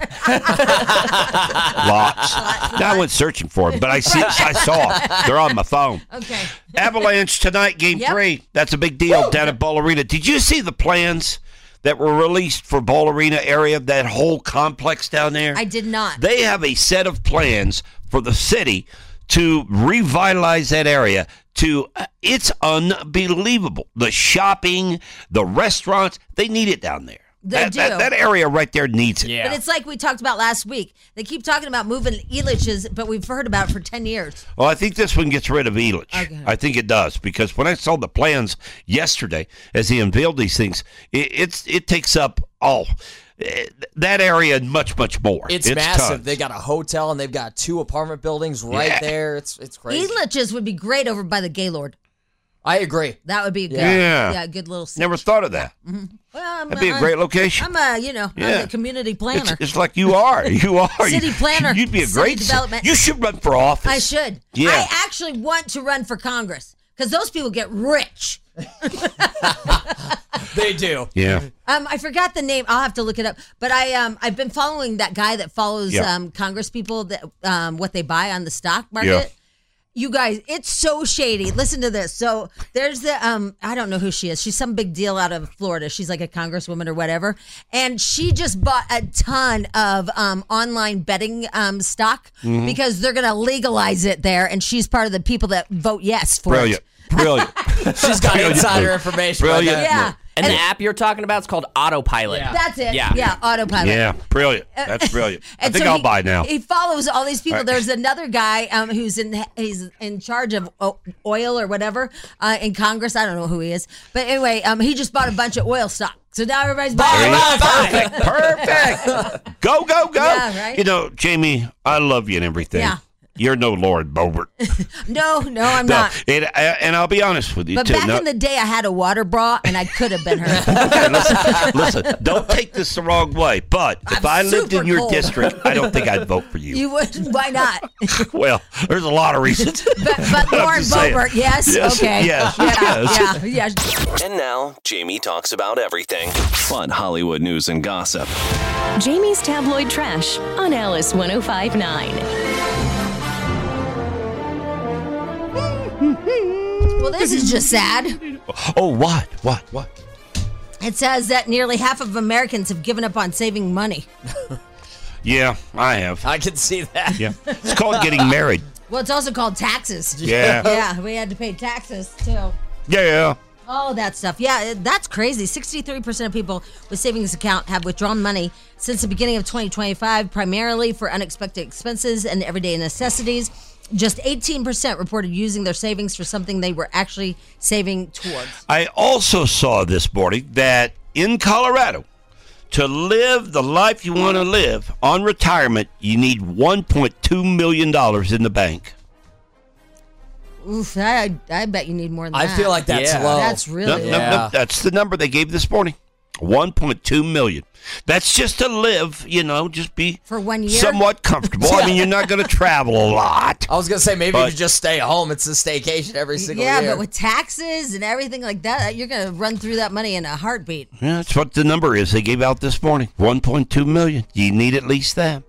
Lots. Now I went searching for them, but I saw. They're on my phone. Okay. Avalanche tonight, game 3. That's a big deal down at Ball Arena. Did you see the plans that were released for Ball Arena area, that whole complex down there? I did not. They have a set of plans for the city to revitalize that area. It's unbelievable. The shopping, the restaurants, they need it down there. They do. That area right there needs it. Yeah. But it's like we talked about last week. They keep talking about moving Elitch's, but we've heard about it for 10 years. Well, I think this one gets rid of Elitch. Okay. I think it does, because when I saw the plans yesterday as he unveiled these things, it takes up that area and much, much more. It's massive. Tons. They got a hotel and they've got 2 apartment buildings right there. It's crazy. Elitch's would be great over by the Gaylord. I agree. That would be good. Yeah. Good little. Never thought of that. Mm-hmm. Well, That'd be a great location. I'm a community planner. It's like you are. You are. City planner. You'd be a city great development. You should run for office. I should. Yeah. I actually want to run for Congress because those people get rich. They do. Yeah. I forgot the name. I'll have to look it up. But I've been following that guy that follows Congress people that what they buy on the stock market. Yeah. You guys, it's so shady. Listen to this. So there's the I don't know who she is. She's some big deal out of Florida. She's like a congresswoman or whatever. And she just bought a ton of online betting stock because they're going to legalize it there. And she's part of the people that vote yes for it. Brilliant. She's got insider information. Brilliant. Yeah. And the app you're talking about is called Autopilot. Yeah. That's it. Yeah. Yeah, Autopilot. Yeah, brilliant. That's brilliant. I And think so I'll buy now. He follows all these people. Right. There's another guy he's in charge of oil or whatever in Congress. I don't know who he is, but anyway, he just bought a bunch of oil stock. So now everybody's buying. Perfect. Go. Yeah, right? You know, Jamie, I love you and everything. Yeah. You're no Lauren Boebert. No, I'm not. And I'll be honest with you, But too. back in the day, I had a water bra, and I could have been her. Okay, listen, don't take this the wrong way, but if I lived in your district, I don't think I'd vote for you. You would? Why not? Well, there's a lot of reasons. But Lauren Boebert, yes? Okay. Yes. Yeah. And now, Jamie talks about everything. Fun Hollywood news and gossip. Jamie's Tabloid Trash on Alice 105.9. Well, this is just sad. Oh, what? It says that nearly half of Americans have given up on saving money. Yeah, I have. I can see that. Yeah. It's called getting married. Well, it's also called taxes. Yeah. Yeah, we had to pay taxes, too. Yeah. All that stuff. Yeah, that's crazy. 63% of people with savings account have withdrawn money since the beginning of 2025, primarily for unexpected expenses and everyday necessities. Just 18% reported using their savings for something they were actually saving towards. I also saw this morning that in Colorado, to live the life you want to live on retirement, you need $1.2 million in the bank. Oof, I bet you need more than that. I feel like that's low. That's really low. No, that's the number they gave this morning. $1.2 million. That's just to live, just be for 1 year, somewhat comfortable. I mean, you're not going to travel a lot. I was going to say, maybe you could just stay home. It's a staycation every single year. Yeah, but with taxes and everything like that, you're going to run through that money in a heartbeat. Yeah, that's what the number is they gave out this morning. $1.2 million. You need at least that.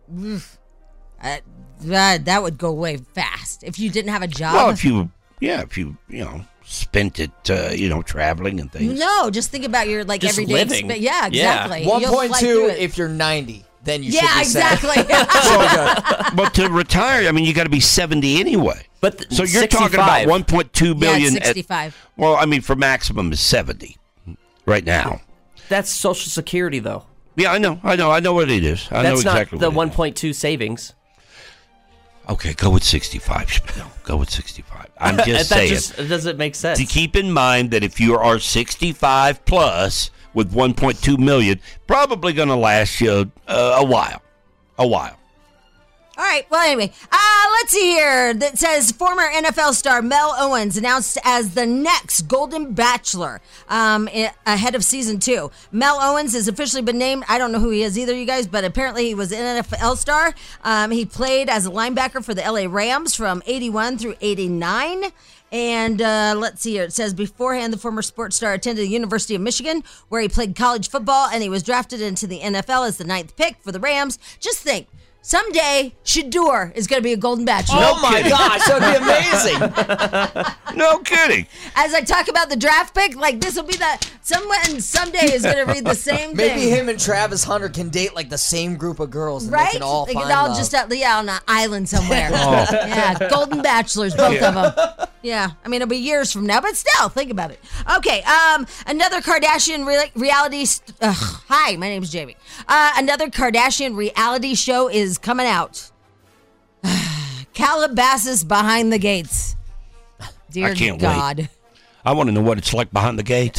That would go away fast if you didn't have a job. Well, if you spent it, traveling and things. No, just think about your just everyday. living. Yeah, exactly. 1.2 if you're 90. Then you should be exactly. But to retire, I mean, you got to be 70 anyway. But so you're 65. talking about 1.2 billion. Yeah, 65. For maximum is 70 right now. That's Social Security, though. Yeah, I know what it is. I know exactly not the what it 1.2 savings. Okay, go with 65. No, go with 65. I'm just saying. Does it make sense? To keep in mind that if you are 65 plus with 1.2 million, probably going to last you a while. All right. Well, anyway, let's see here. That says former NFL star Mel Owens announced as the next Golden Bachelor ahead of season 2. Mel Owens has officially been named. I don't know who he is either, you guys, but apparently he was an NFL star. He played as a linebacker for the LA Rams from 81 through 89. And let's see here. It says beforehand, the former sports star attended the University of Michigan, where he played college football, and he was drafted into the NFL as the 9th pick for the Rams. Just think. Someday, Shador is going to be a Golden Bachelor. Oh, my gosh. That would be amazing. No kidding. As I talk about the draft pick, this will be someone someday is going to read the same thing. Maybe him and Travis Hunter can date the same group of girls. And right? They can all find love. Just on an island somewhere. Yeah, Golden Bachelors, both of them. Yeah, I mean, it'll be years from now, but still, think about it. Okay, another Kardashian reality... hi, my name's Jamie. Another Kardashian reality show is coming out. Calabasas Behind the Gates. Dear I can't God. Wait. I want to know what it's like behind the gates.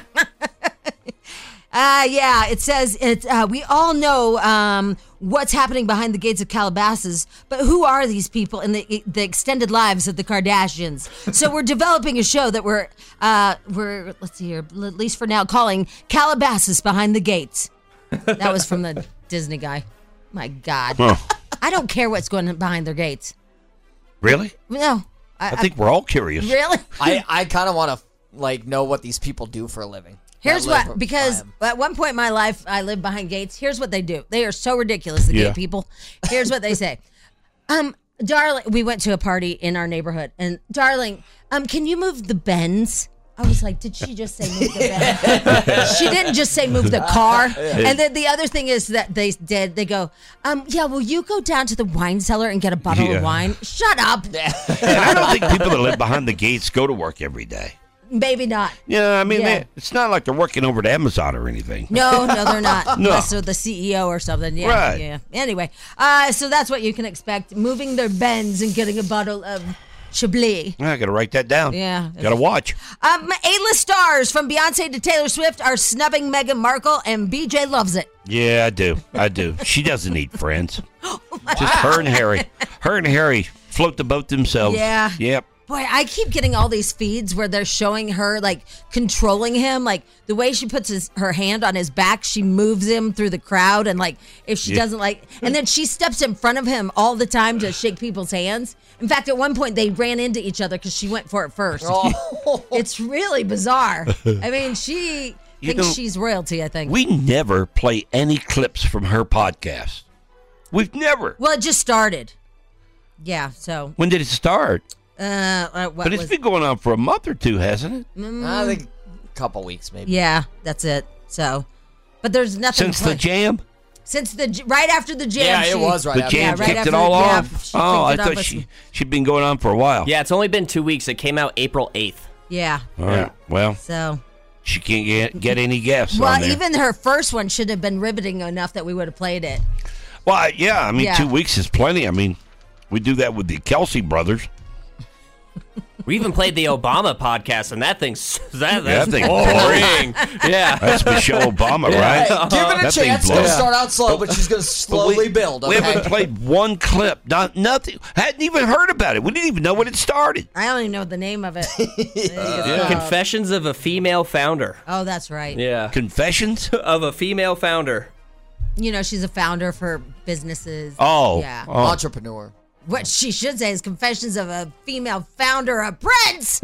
Yeah, it says we all know what's happening behind the gates of Calabasas, but who are these people in the extended lives of the Kardashians? So we're developing a show that we're let's see here, at least for now, calling Calabasas Behind the Gates. That was from the Disney guy. My God. I don't care what's going on behind their gates. Really? No. I think we're all curious. Really? I kind of want to know what these people do for a living. Here's what, because at one point in my life, I lived behind gates. Here's what they do. They are so ridiculous, the gate people. Here's what they say. Darling, we went to a party in our neighborhood, and darling, can you move the Benz? I was like, did she just say move the Benz? She didn't just say move the car. And then the other thing is that they go, will you go down to the wine cellar and get a bottle of wine? Shut up. And I don't think people that live behind the gates go to work every day. Maybe not. Yeah, I mean, it's not like they're working over at Amazon or anything. No, they're not. No. Unless they're the CEO or something. Yeah, right. Yeah. Anyway, so that's what you can expect. Moving their Benz and getting a bottle of Chablis. I got to write that down. Yeah. Got to watch. A-list stars from Beyonce to Taylor Swift are snubbing Meghan Markle, and BJ loves it. Yeah, I do. She doesn't need friends. Just her and Harry. Her and Harry float the boat themselves. Yeah. Yep. Boy, I keep getting all these feeds where they're showing her, like, controlling him. Like, the way she puts her hand on his back, she moves him through the crowd. And, like, if she doesn't like... And then she steps in front of him all the time to shake people's hands. In fact, at one point, they ran into each other because she went for it first. Oh. It's really bizarre. I mean, she thinks she's royalty, I think. We never play any clips from her podcast. We've never. Well, it just started. Yeah, so... When did it start? But it's been going on for a month or two, hasn't it? I think a couple weeks, maybe. Yeah, that's it. So, but there's nothing. Since the jam? Since right after the jam. Yeah, it was right after. The jam kicked it all off? I thought she'd been going on for a while. Yeah, it's only been 2 weeks. It came out April 8th. Yeah. All right. Well, so she can't get any guests well, on there. even her first one should have been riveting enough that we would have played it. Well, yeah, I mean, Yeah. 2 weeks is plenty. I mean, we do that with the Kelsey brothers. We even played the Obama podcast, and that thing's that's thing boring. Yeah, that's Michelle Obama, right? Give it a That thing chance. It's going to blows. start out slow, but she's going to slowly build. We Okay? haven't played one clip, nothing. Hadn't even heard about it. We didn't even know when it started. I don't even know the name of it. Confessions of a Female Founder. Oh, that's right. Yeah. Confessions of a Female Founder. You know, she's a founder for businesses. Oh. Yeah. Entrepreneur. What she should say is Confessions of a Female Founder of Prince.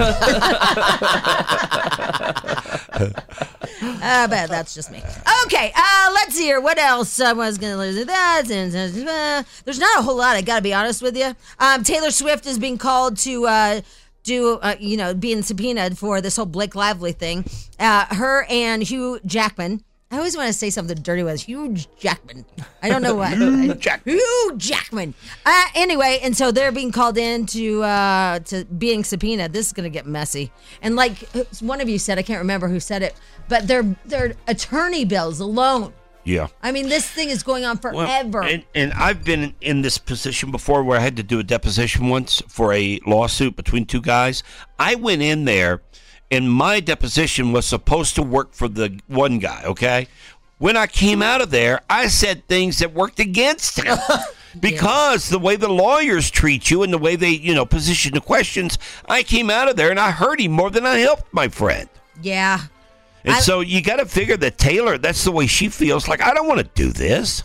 But that's just me. Okay, let's see here. What else I was going to lose that? There's not a whole lot, I got to be honest with you. Taylor Swift is being called to being subpoenaed for this whole Blake Lively thing. Her and Hugh Jackman. I always want to say something dirty with Hugh Jackman. I don't know why. Hugh Jackman. Anyway, and so they're being called in to being subpoenaed. This is going to get messy. And like one of you said, I can't remember who said it, but their attorney bills alone. Yeah. I mean, this thing is going on forever. Well, and I've been in this position before where I had to do a deposition once for a lawsuit between two guys. I went in there. And my deposition was supposed to work for the one guy, okay? When I came out of there, I said things that worked against him. Because the way the lawyers treat you and the way they, position the questions, I came out of there and I hurt him more than I helped my friend. Yeah. And so you got to figure that Taylor, that's the way she feels. Like, I don't want to do this.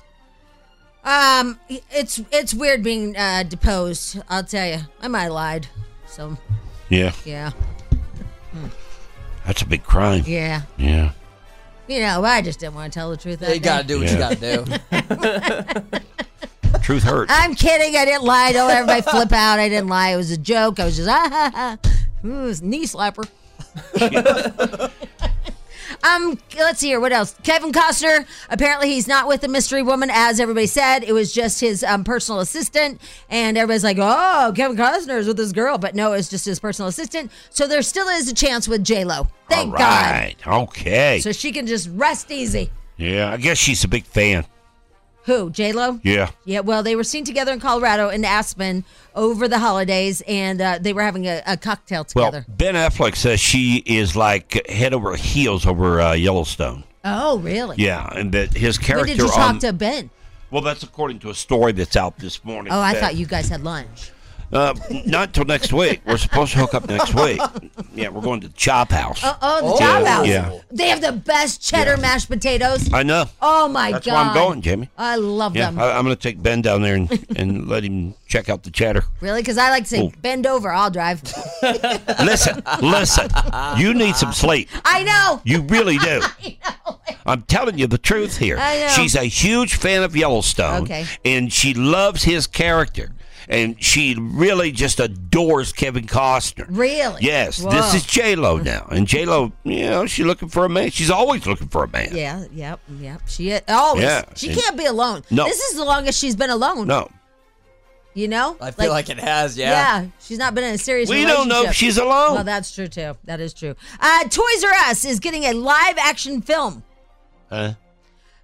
It's weird being deposed, I'll tell you. I might have lied. So, yeah. Yeah. That's a big crime. Yeah. Yeah. I just didn't want to tell the truth. You got to do what you got to do. Truth hurts. I'm kidding. I didn't lie. Don't everybody flip out. I didn't lie. It was a joke. I was just, It was knee slapper. Let's see here. What else? Kevin Costner. Apparently, he's not with the mystery woman, as everybody said. It was just his personal assistant, and everybody's like, "Oh, Kevin Costner is with this girl," but no, it's just his personal assistant. So there still is a chance with J-Lo. Thank God. Okay. So she can just rest easy. Yeah, I guess she's a big fan. Who? J-Lo? Yeah. Yeah, well, they were seen together in Colorado in Aspen over the holidays, and they were having a cocktail together. Well, Ben Affleck says she is like head over heels over Yellowstone. Oh, really? Yeah, and that his character. When did you talk to Ben? Well, that's according to a story that's out this morning. Oh, I thought you guys had lunch. Not until next week. We're supposed to hook up next week. Yeah, we're going to the Chop House. The Chop House. Yeah. They have the best cheddar mashed potatoes. I know. Oh, my God. That's where I'm going, Jamie. I love them. I'm going to take Ben down there and let him check out the cheddar. Really? Because I like to say, bend over, I'll drive. Listen. You need some sleep. I know. You really do. I know. I'm telling you the truth here. I know. She's a huge fan of Yellowstone. Okay. And she loves his character. And she really just adores Kevin Costner. Really? Yes. Whoa. This is J-Lo now. And J-Lo, she's looking for a man. She's always looking for a man. Yeah, yep. She always. Yeah. She can't be alone. No. This is the longest she's been alone. No. You know? I feel like it has, yeah. Yeah, she's not been in a serious relationship. We don't know if she's alone. Well, that's true, too. That is true. Toys R Us is getting a live-action film. Huh?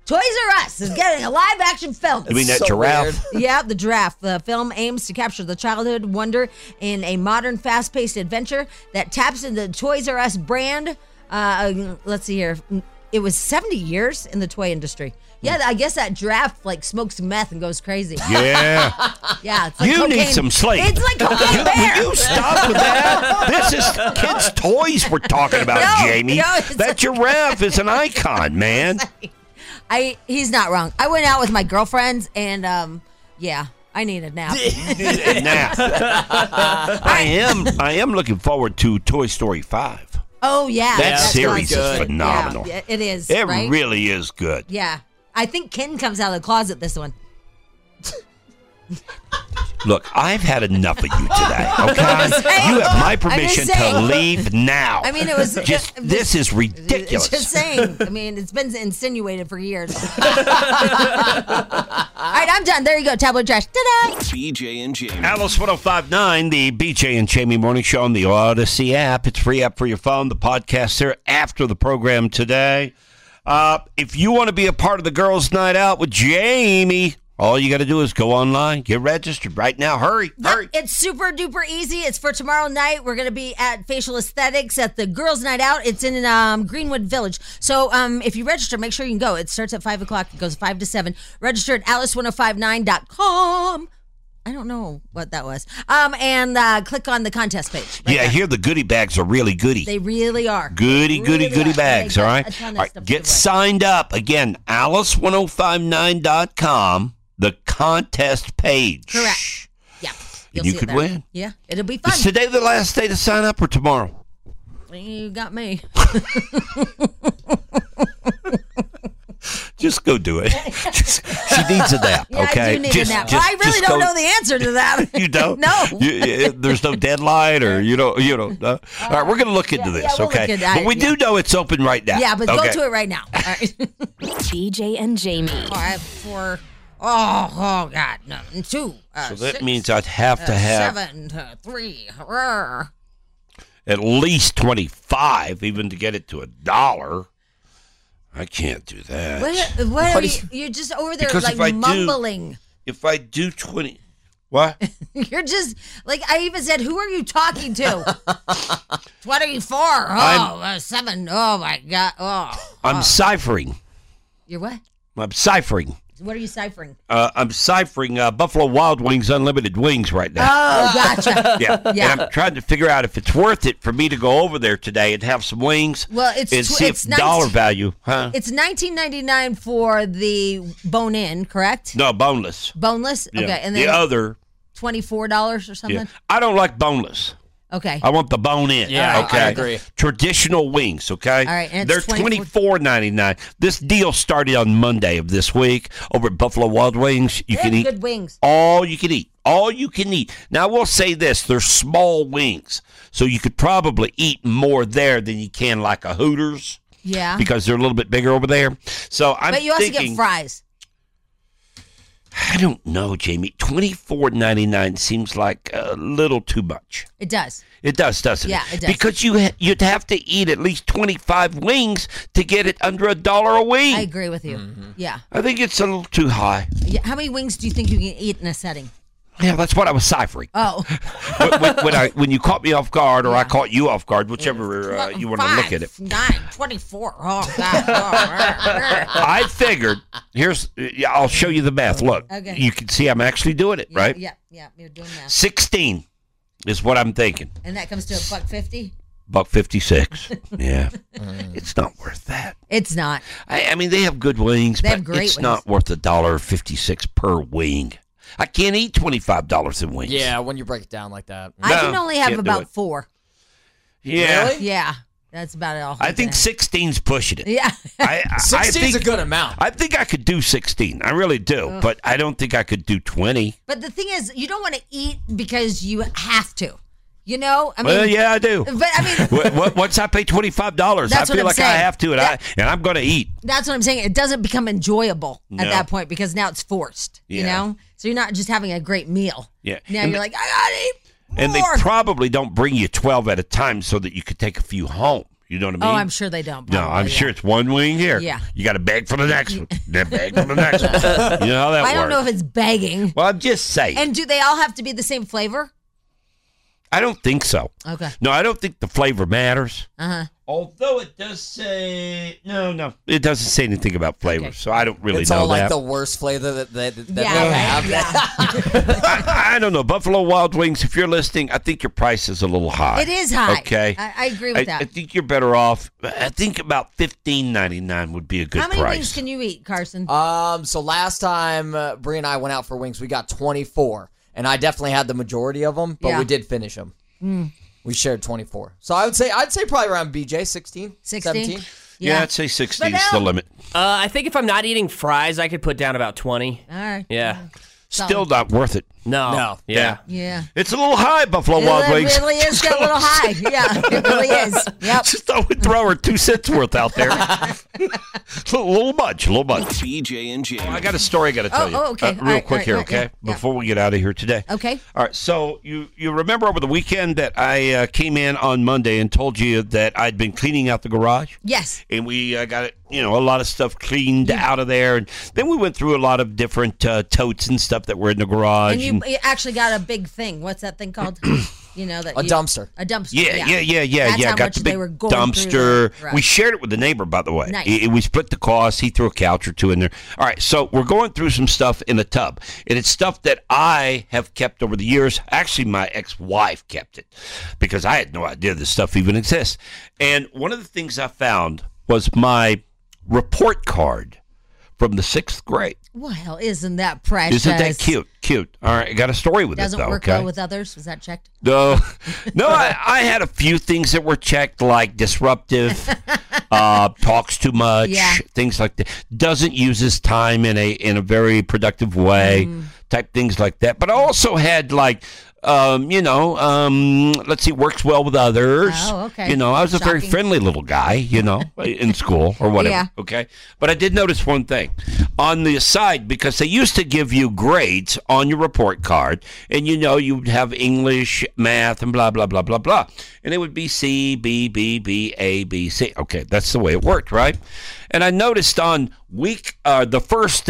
Toys R Us is getting a live-action film. You mean that giraffe? Yeah, the giraffe. The film aims to capture the childhood wonder in a modern, fast-paced adventure that taps into the Toys R Us brand. Let's see here. It was 70 years in the toy industry. Yeah, I guess that giraffe smokes meth and goes crazy. Yeah. Yeah. It's like You cocaine. need some sleep. It's like cocaine bear. Will you stop with that? This is kids' toys we're talking about, Jamie. That giraffe is an icon, man. He's not wrong. I went out with my girlfriends and yeah, I need a nap. I am looking forward to Toy Story 5. Oh yeah, That series is phenomenal. Yeah, it is. It right? really is good. Yeah, I think Ken comes out of the closet this one. Look, I've had enough of you today, okay? You have my permission to leave now. I mean, it was this is ridiculous. Just saying. I mean, it's been insinuated for years. All right, I'm done. There you go, tabloid trash. Ta-da! BJ and Jamie. Alice 105.9, the BJ and Jamie Morning Show on the Odyssey app. It's free app for your phone. The podcast there after the program today. If you want to be a part of the girls' night out with Jamie, all you got to do is go online, get registered right now. Hurry. It's super duper easy. It's for tomorrow night. We're going to be at Facial Aesthetics at the Girls Night Out. It's in Greenwood Village. So if you register, make sure you can go. It starts at 5 o'clock. It goes 5 to 7. Register at alice1059.com. I don't know what that was. And click on the contest page. I hear the goodie bags are really goody. They really are. Goody bags, all right? All right, get signed up. Again, alice1059.com, the contest page. Correct. Yeah. And you could win. Yeah, it'll be fun. Is today the last day to sign up or tomorrow? You got me. Just go do it. She needs a nap, Yeah, okay? I do need a nap. I really don't know the answer to that. You don't? No. There's no deadline, or you don't. All right, we're going to look into this, we'll okay? look into that, But we do know it's open right now. Yeah, but go okay? to it right now. All right. BJ and Jamie. 5, 4. Oh God, no, 2. So that 6, means I'd have to have 7, 3. at least 25, even to get it to $1. I can't do that. What are you? You're just over there Because if I mumbling. If I do 20, what? You're just I even said, who are you talking to? 24. 7. Oh my God. I'm ciphering. You're what? I'm ciphering. What are you ciphering? I'm ciphering Buffalo Wild Wings Unlimited Wings right now. Oh, gotcha. Yeah. And I'm trying to figure out if it's worth it for me to go over there today and have some wings. Well, and see if dollar value, huh? It's $19.99 for the bone-in, correct? No, boneless. Boneless? Yeah. Okay. And then the other $24 or something? Yeah. I don't like boneless. Okay. I want the bone in. Yeah, okay. I agree. Traditional wings, okay? All right, and they're it's $24.99. This deal started on Monday of this week over at Buffalo Wild Wings. You can eat good wings. All you can eat. All you can eat. Now, we'll say this. They're small wings, so you could probably eat more there than you can like a Hooters. Yeah. Because they're a little bit bigger over there. So I'm But you also thinking, get fries. I don't know, Jamie. $24.99 seems like a little too much. It does. It does, doesn't it? Yeah, it does. Because you'd have to eat at least 25 wings to get it under $1 a wing. I agree with you. Yeah. I think it's a little too high. Yeah. How many wings do you think you can eat in a setting? Yeah, that's what I was ciphering. Oh. when you caught me off guard, or I caught you off guard, whichever you want to look at it. 9, 24. Oh, God. I figured, I'll show you the math. Look, Okay. you can see I'm actually doing it, right? Yeah, you're doing that. 16 is what I'm thinking. And that comes to $1.50? $1.56. Yeah. It's not worth that. It's not. I mean, they have good wings, They have but great it's wings. not worth $1.56 per wing. I can't eat $25 in wings. Yeah, when you break it down like that. I can only have can't do about it. 4. Yeah. Really? Yeah. That's about it all. I think 16's pushing it. Yeah. I 16's think a good amount. I think I could do 16. I really do. But I don't think I could do 20. But the thing is, you don't want to eat because you have to. You know? I mean, Well, yeah, I do. But I mean, Once I pay $25, I That's what feel I'm like I saying. have to, and I'm going to eat. that's what I'm saying. It doesn't become enjoyable No. at that point because now it's forced. You Yeah. know? So you're not just having a great meal. Yeah. Now And you're like, I gotta eat And they more. probably don't bring you 12 at a time so that you could take a few home. You know what I mean? Oh, I'm sure they don't. No, I'm sure it's one wing here. Yeah. You got to beg for the next one. Then beg for the next one. You know how that works. I don't know if it's begging. Well, I'm just saying. And do they all have to be the same flavor? I don't think so. Okay. No, I don't think the flavor matters. Uh-huh. Although it does say no, it doesn't say anything about flavor, so I don't really It's know all like that. the worst flavor that they Yeah, have. I don't know. Buffalo Wild Wings, if you're listening, I think your price is a little high. It is high. Okay. I agree with that. I think you're better off. I think about $15.99 would be a good How many price. wings can you eat, Carson? So last time Bree and I went out for wings, we got 24, and I definitely had the majority of them, but Yeah. we did finish them. Mm. We shared 24. So I'd say probably around BJ 16, 17. Yeah, I'd say 16 is the limit. I think if I'm not eating fries, I could put down about 20. All right. Yeah. Still not worth it. No. Yeah. Yeah. It's a little high, Buffalo Wild Wings. It really is a little high. Yeah, it really is. Yep. Just thought we'd throw her 2 cents worth out there. a little much. BJ and Jamie. I got a story I got to tell you. Oh, okay. Real All right, quick here, all right, okay? yeah. Before we get out of here today. Okay. All right. So you remember over the weekend that I came in on Monday and told you that I'd been cleaning out the garage? Yes. And we got it, a lot of stuff cleaned out of there. And then we went through a lot of different totes and stuff that were in the garage. And you actually got a big thing. What's that thing called? A dumpster. A dumpster. Yeah. That's how Got much the big they were going dumpster. through the garage. We shared it with the neighbor, by the way. Nice. We split the cost. He threw a couch or two in there. All right, so we're going through some stuff in the tub, and it's stuff that I have kept over the years. Actually, my ex-wife kept it because I had no idea this stuff even exists. And one of the things I found was my report card from the 6th grade. Well, isn't that precious? Isn't that cute? Cute. All right, I got a story with Doesn't it, though. work well with others. Was that checked? No, I had a few things that were checked, like disruptive, talks too much, things like that. Doesn't use his time in a very productive way, type things like that. But I also had like, let's see, works well with others. Oh, okay. I was a very Shocking. friendly little guy, in school or whatever. Yeah. Okay. But I did notice one thing on the side, because they used to give you grades on your report card, and you'd have English, math, and blah, blah, blah, blah, blah. And it would be C, B, B, B, A, B, C. Okay. That's the way it worked, right? And I noticed on the first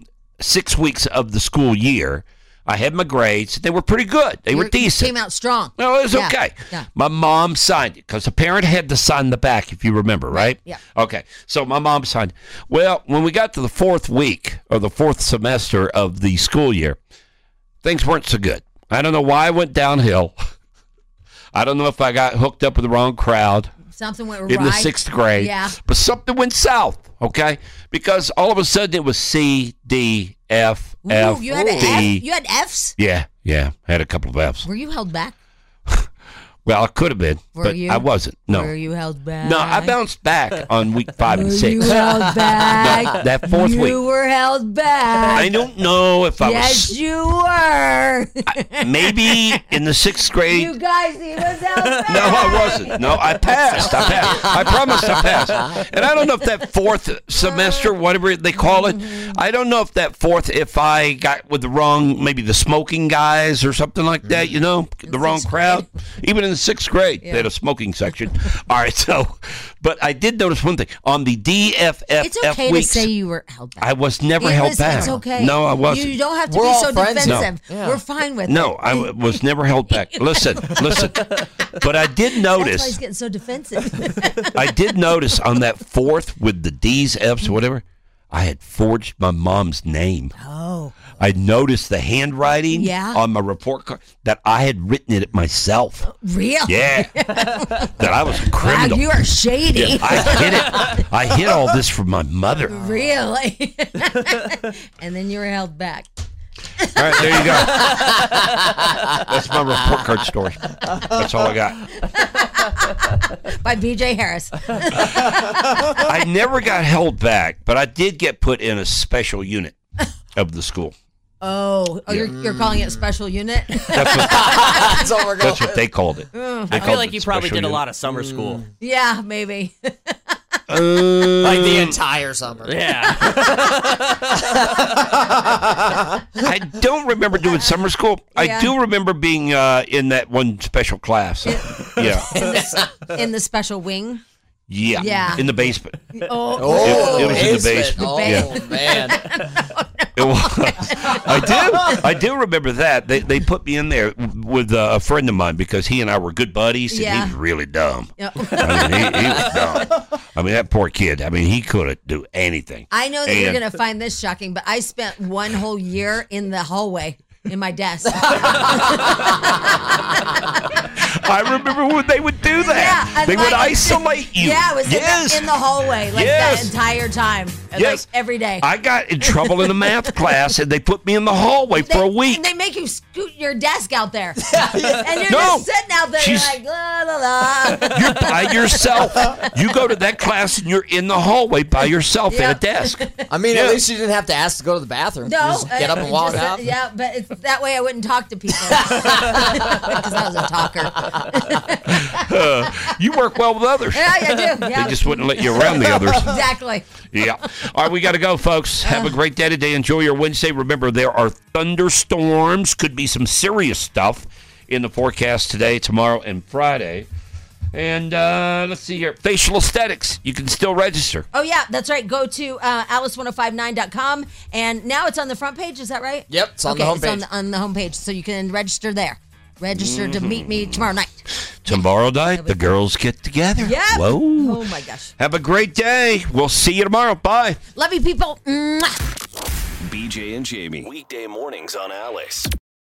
6 weeks of the school year, I had my grades. They were pretty good. They were decent. Came out strong. No, it was okay. Yeah. My mom signed it because the parent had to sign the back, if you remember, right? Yeah. Okay. So my mom signed. Well, when we got to the 4th week or the 4th semester of the school year, things weren't so good. I don't know why I went downhill. I don't know if I got hooked up with the wrong crowd. Something went right. In the 6th grade. Yeah. But something went south, okay? Because all of a sudden it was C, D, F, F, you had an D. F? You had Fs? Yeah. I had a couple of Fs. Were you held back? Well, I could have been, Were but you? I wasn't. No. Were you held back? No, I bounced back on week 5 and 6. You held back. No, that 4th week. You were held back. I don't know if I Yes, was. you were. Maybe in the 6th grade. You guys, he was held back. No, I wasn't. No, I passed. I promised I passed. And I don't know if that 4th semester, whatever they call it, I don't know if that 4th, if I got with the wrong, maybe the smoking guys or something like that, the wrong crowd. Even in the 6th grade, they had a smoking section. All right, so, but I did notice one thing. On the DFFF It's okay weeks, to say you were held back. I was never held back. It's okay. No, I wasn't. You don't have to We're be all so friends now. defensive. Yeah. We're fine with it. No, I was never held back. Listen. But I did That's why notice. he's getting so defensive. I did notice on that 4th with the D's, F's, whatever, I had forged my mom's name. Oh. I noticed the handwriting on my report card that I had written it myself. Real? Yeah. That I was a criminal. Wow, you are shady. Yeah, I hid it. I hid all this from my mother. Really? And then you were held back. All right, there you go. That's my report card story. That's all I got. By BJ Harris. I never got held back, but I did get put in a special unit of the school. Oh, you're calling it special unit? That's what they called it. I feel like you probably did a lot of summer school. Yeah, maybe. Like the entire summer. Yeah. I don't remember doing summer school. Yeah. I do remember being in that one special class. Yeah. In the special wing? Yeah. Yeah. In the basement. Oh, it was in the basement. Oh, Yeah. man. It was. I do remember that. They put me in there with a friend of mine because he and I were good buddies, and he was really dumb. Yep. I mean, he was dumb. I mean, that poor kid. I mean, he couldn't do anything. I know that you're going to find this shocking, but I spent one whole year in the hallway in my desk. I remember when they would do that. Yeah, they would isolate you. Yeah, I was in the hallway that entire time. Yes. Like every day. I got in trouble in a math class, and they put me in the hallway for a week. And they make you scoot your desk out there. And you're just sitting out there. You're like, la, la, la. You're by yourself. You go to that class, and you're in the hallway by yourself at a desk. I mean, at least you didn't have to ask to go to the bathroom. No. You just get up and walk out. Yeah, but that way I wouldn't talk to people. Because I was a talker. You work well with others. Yeah, I do. Yeah. They just wouldn't let you around the others. Exactly. Yeah. All right, we got to go, folks. Have a great day today. Enjoy your Wednesday. Remember, there are thunderstorms. Could be some serious stuff in the forecast today, tomorrow, and Friday. And let's see here. Facial Aesthetics. You can still register. Oh, yeah, that's right. Go to alice1059.com. And now it's on the front page. Is that right? Yep, it's on the homepage. It's on the homepage, so you can register there. Register to meet me tomorrow night. Tomorrow night, the girls get together. Yep. Whoa. Oh, my gosh. Have a great day. We'll see you tomorrow. Bye. Love you, people. Mwah. BJ and Jamie. Weekday mornings on Alice.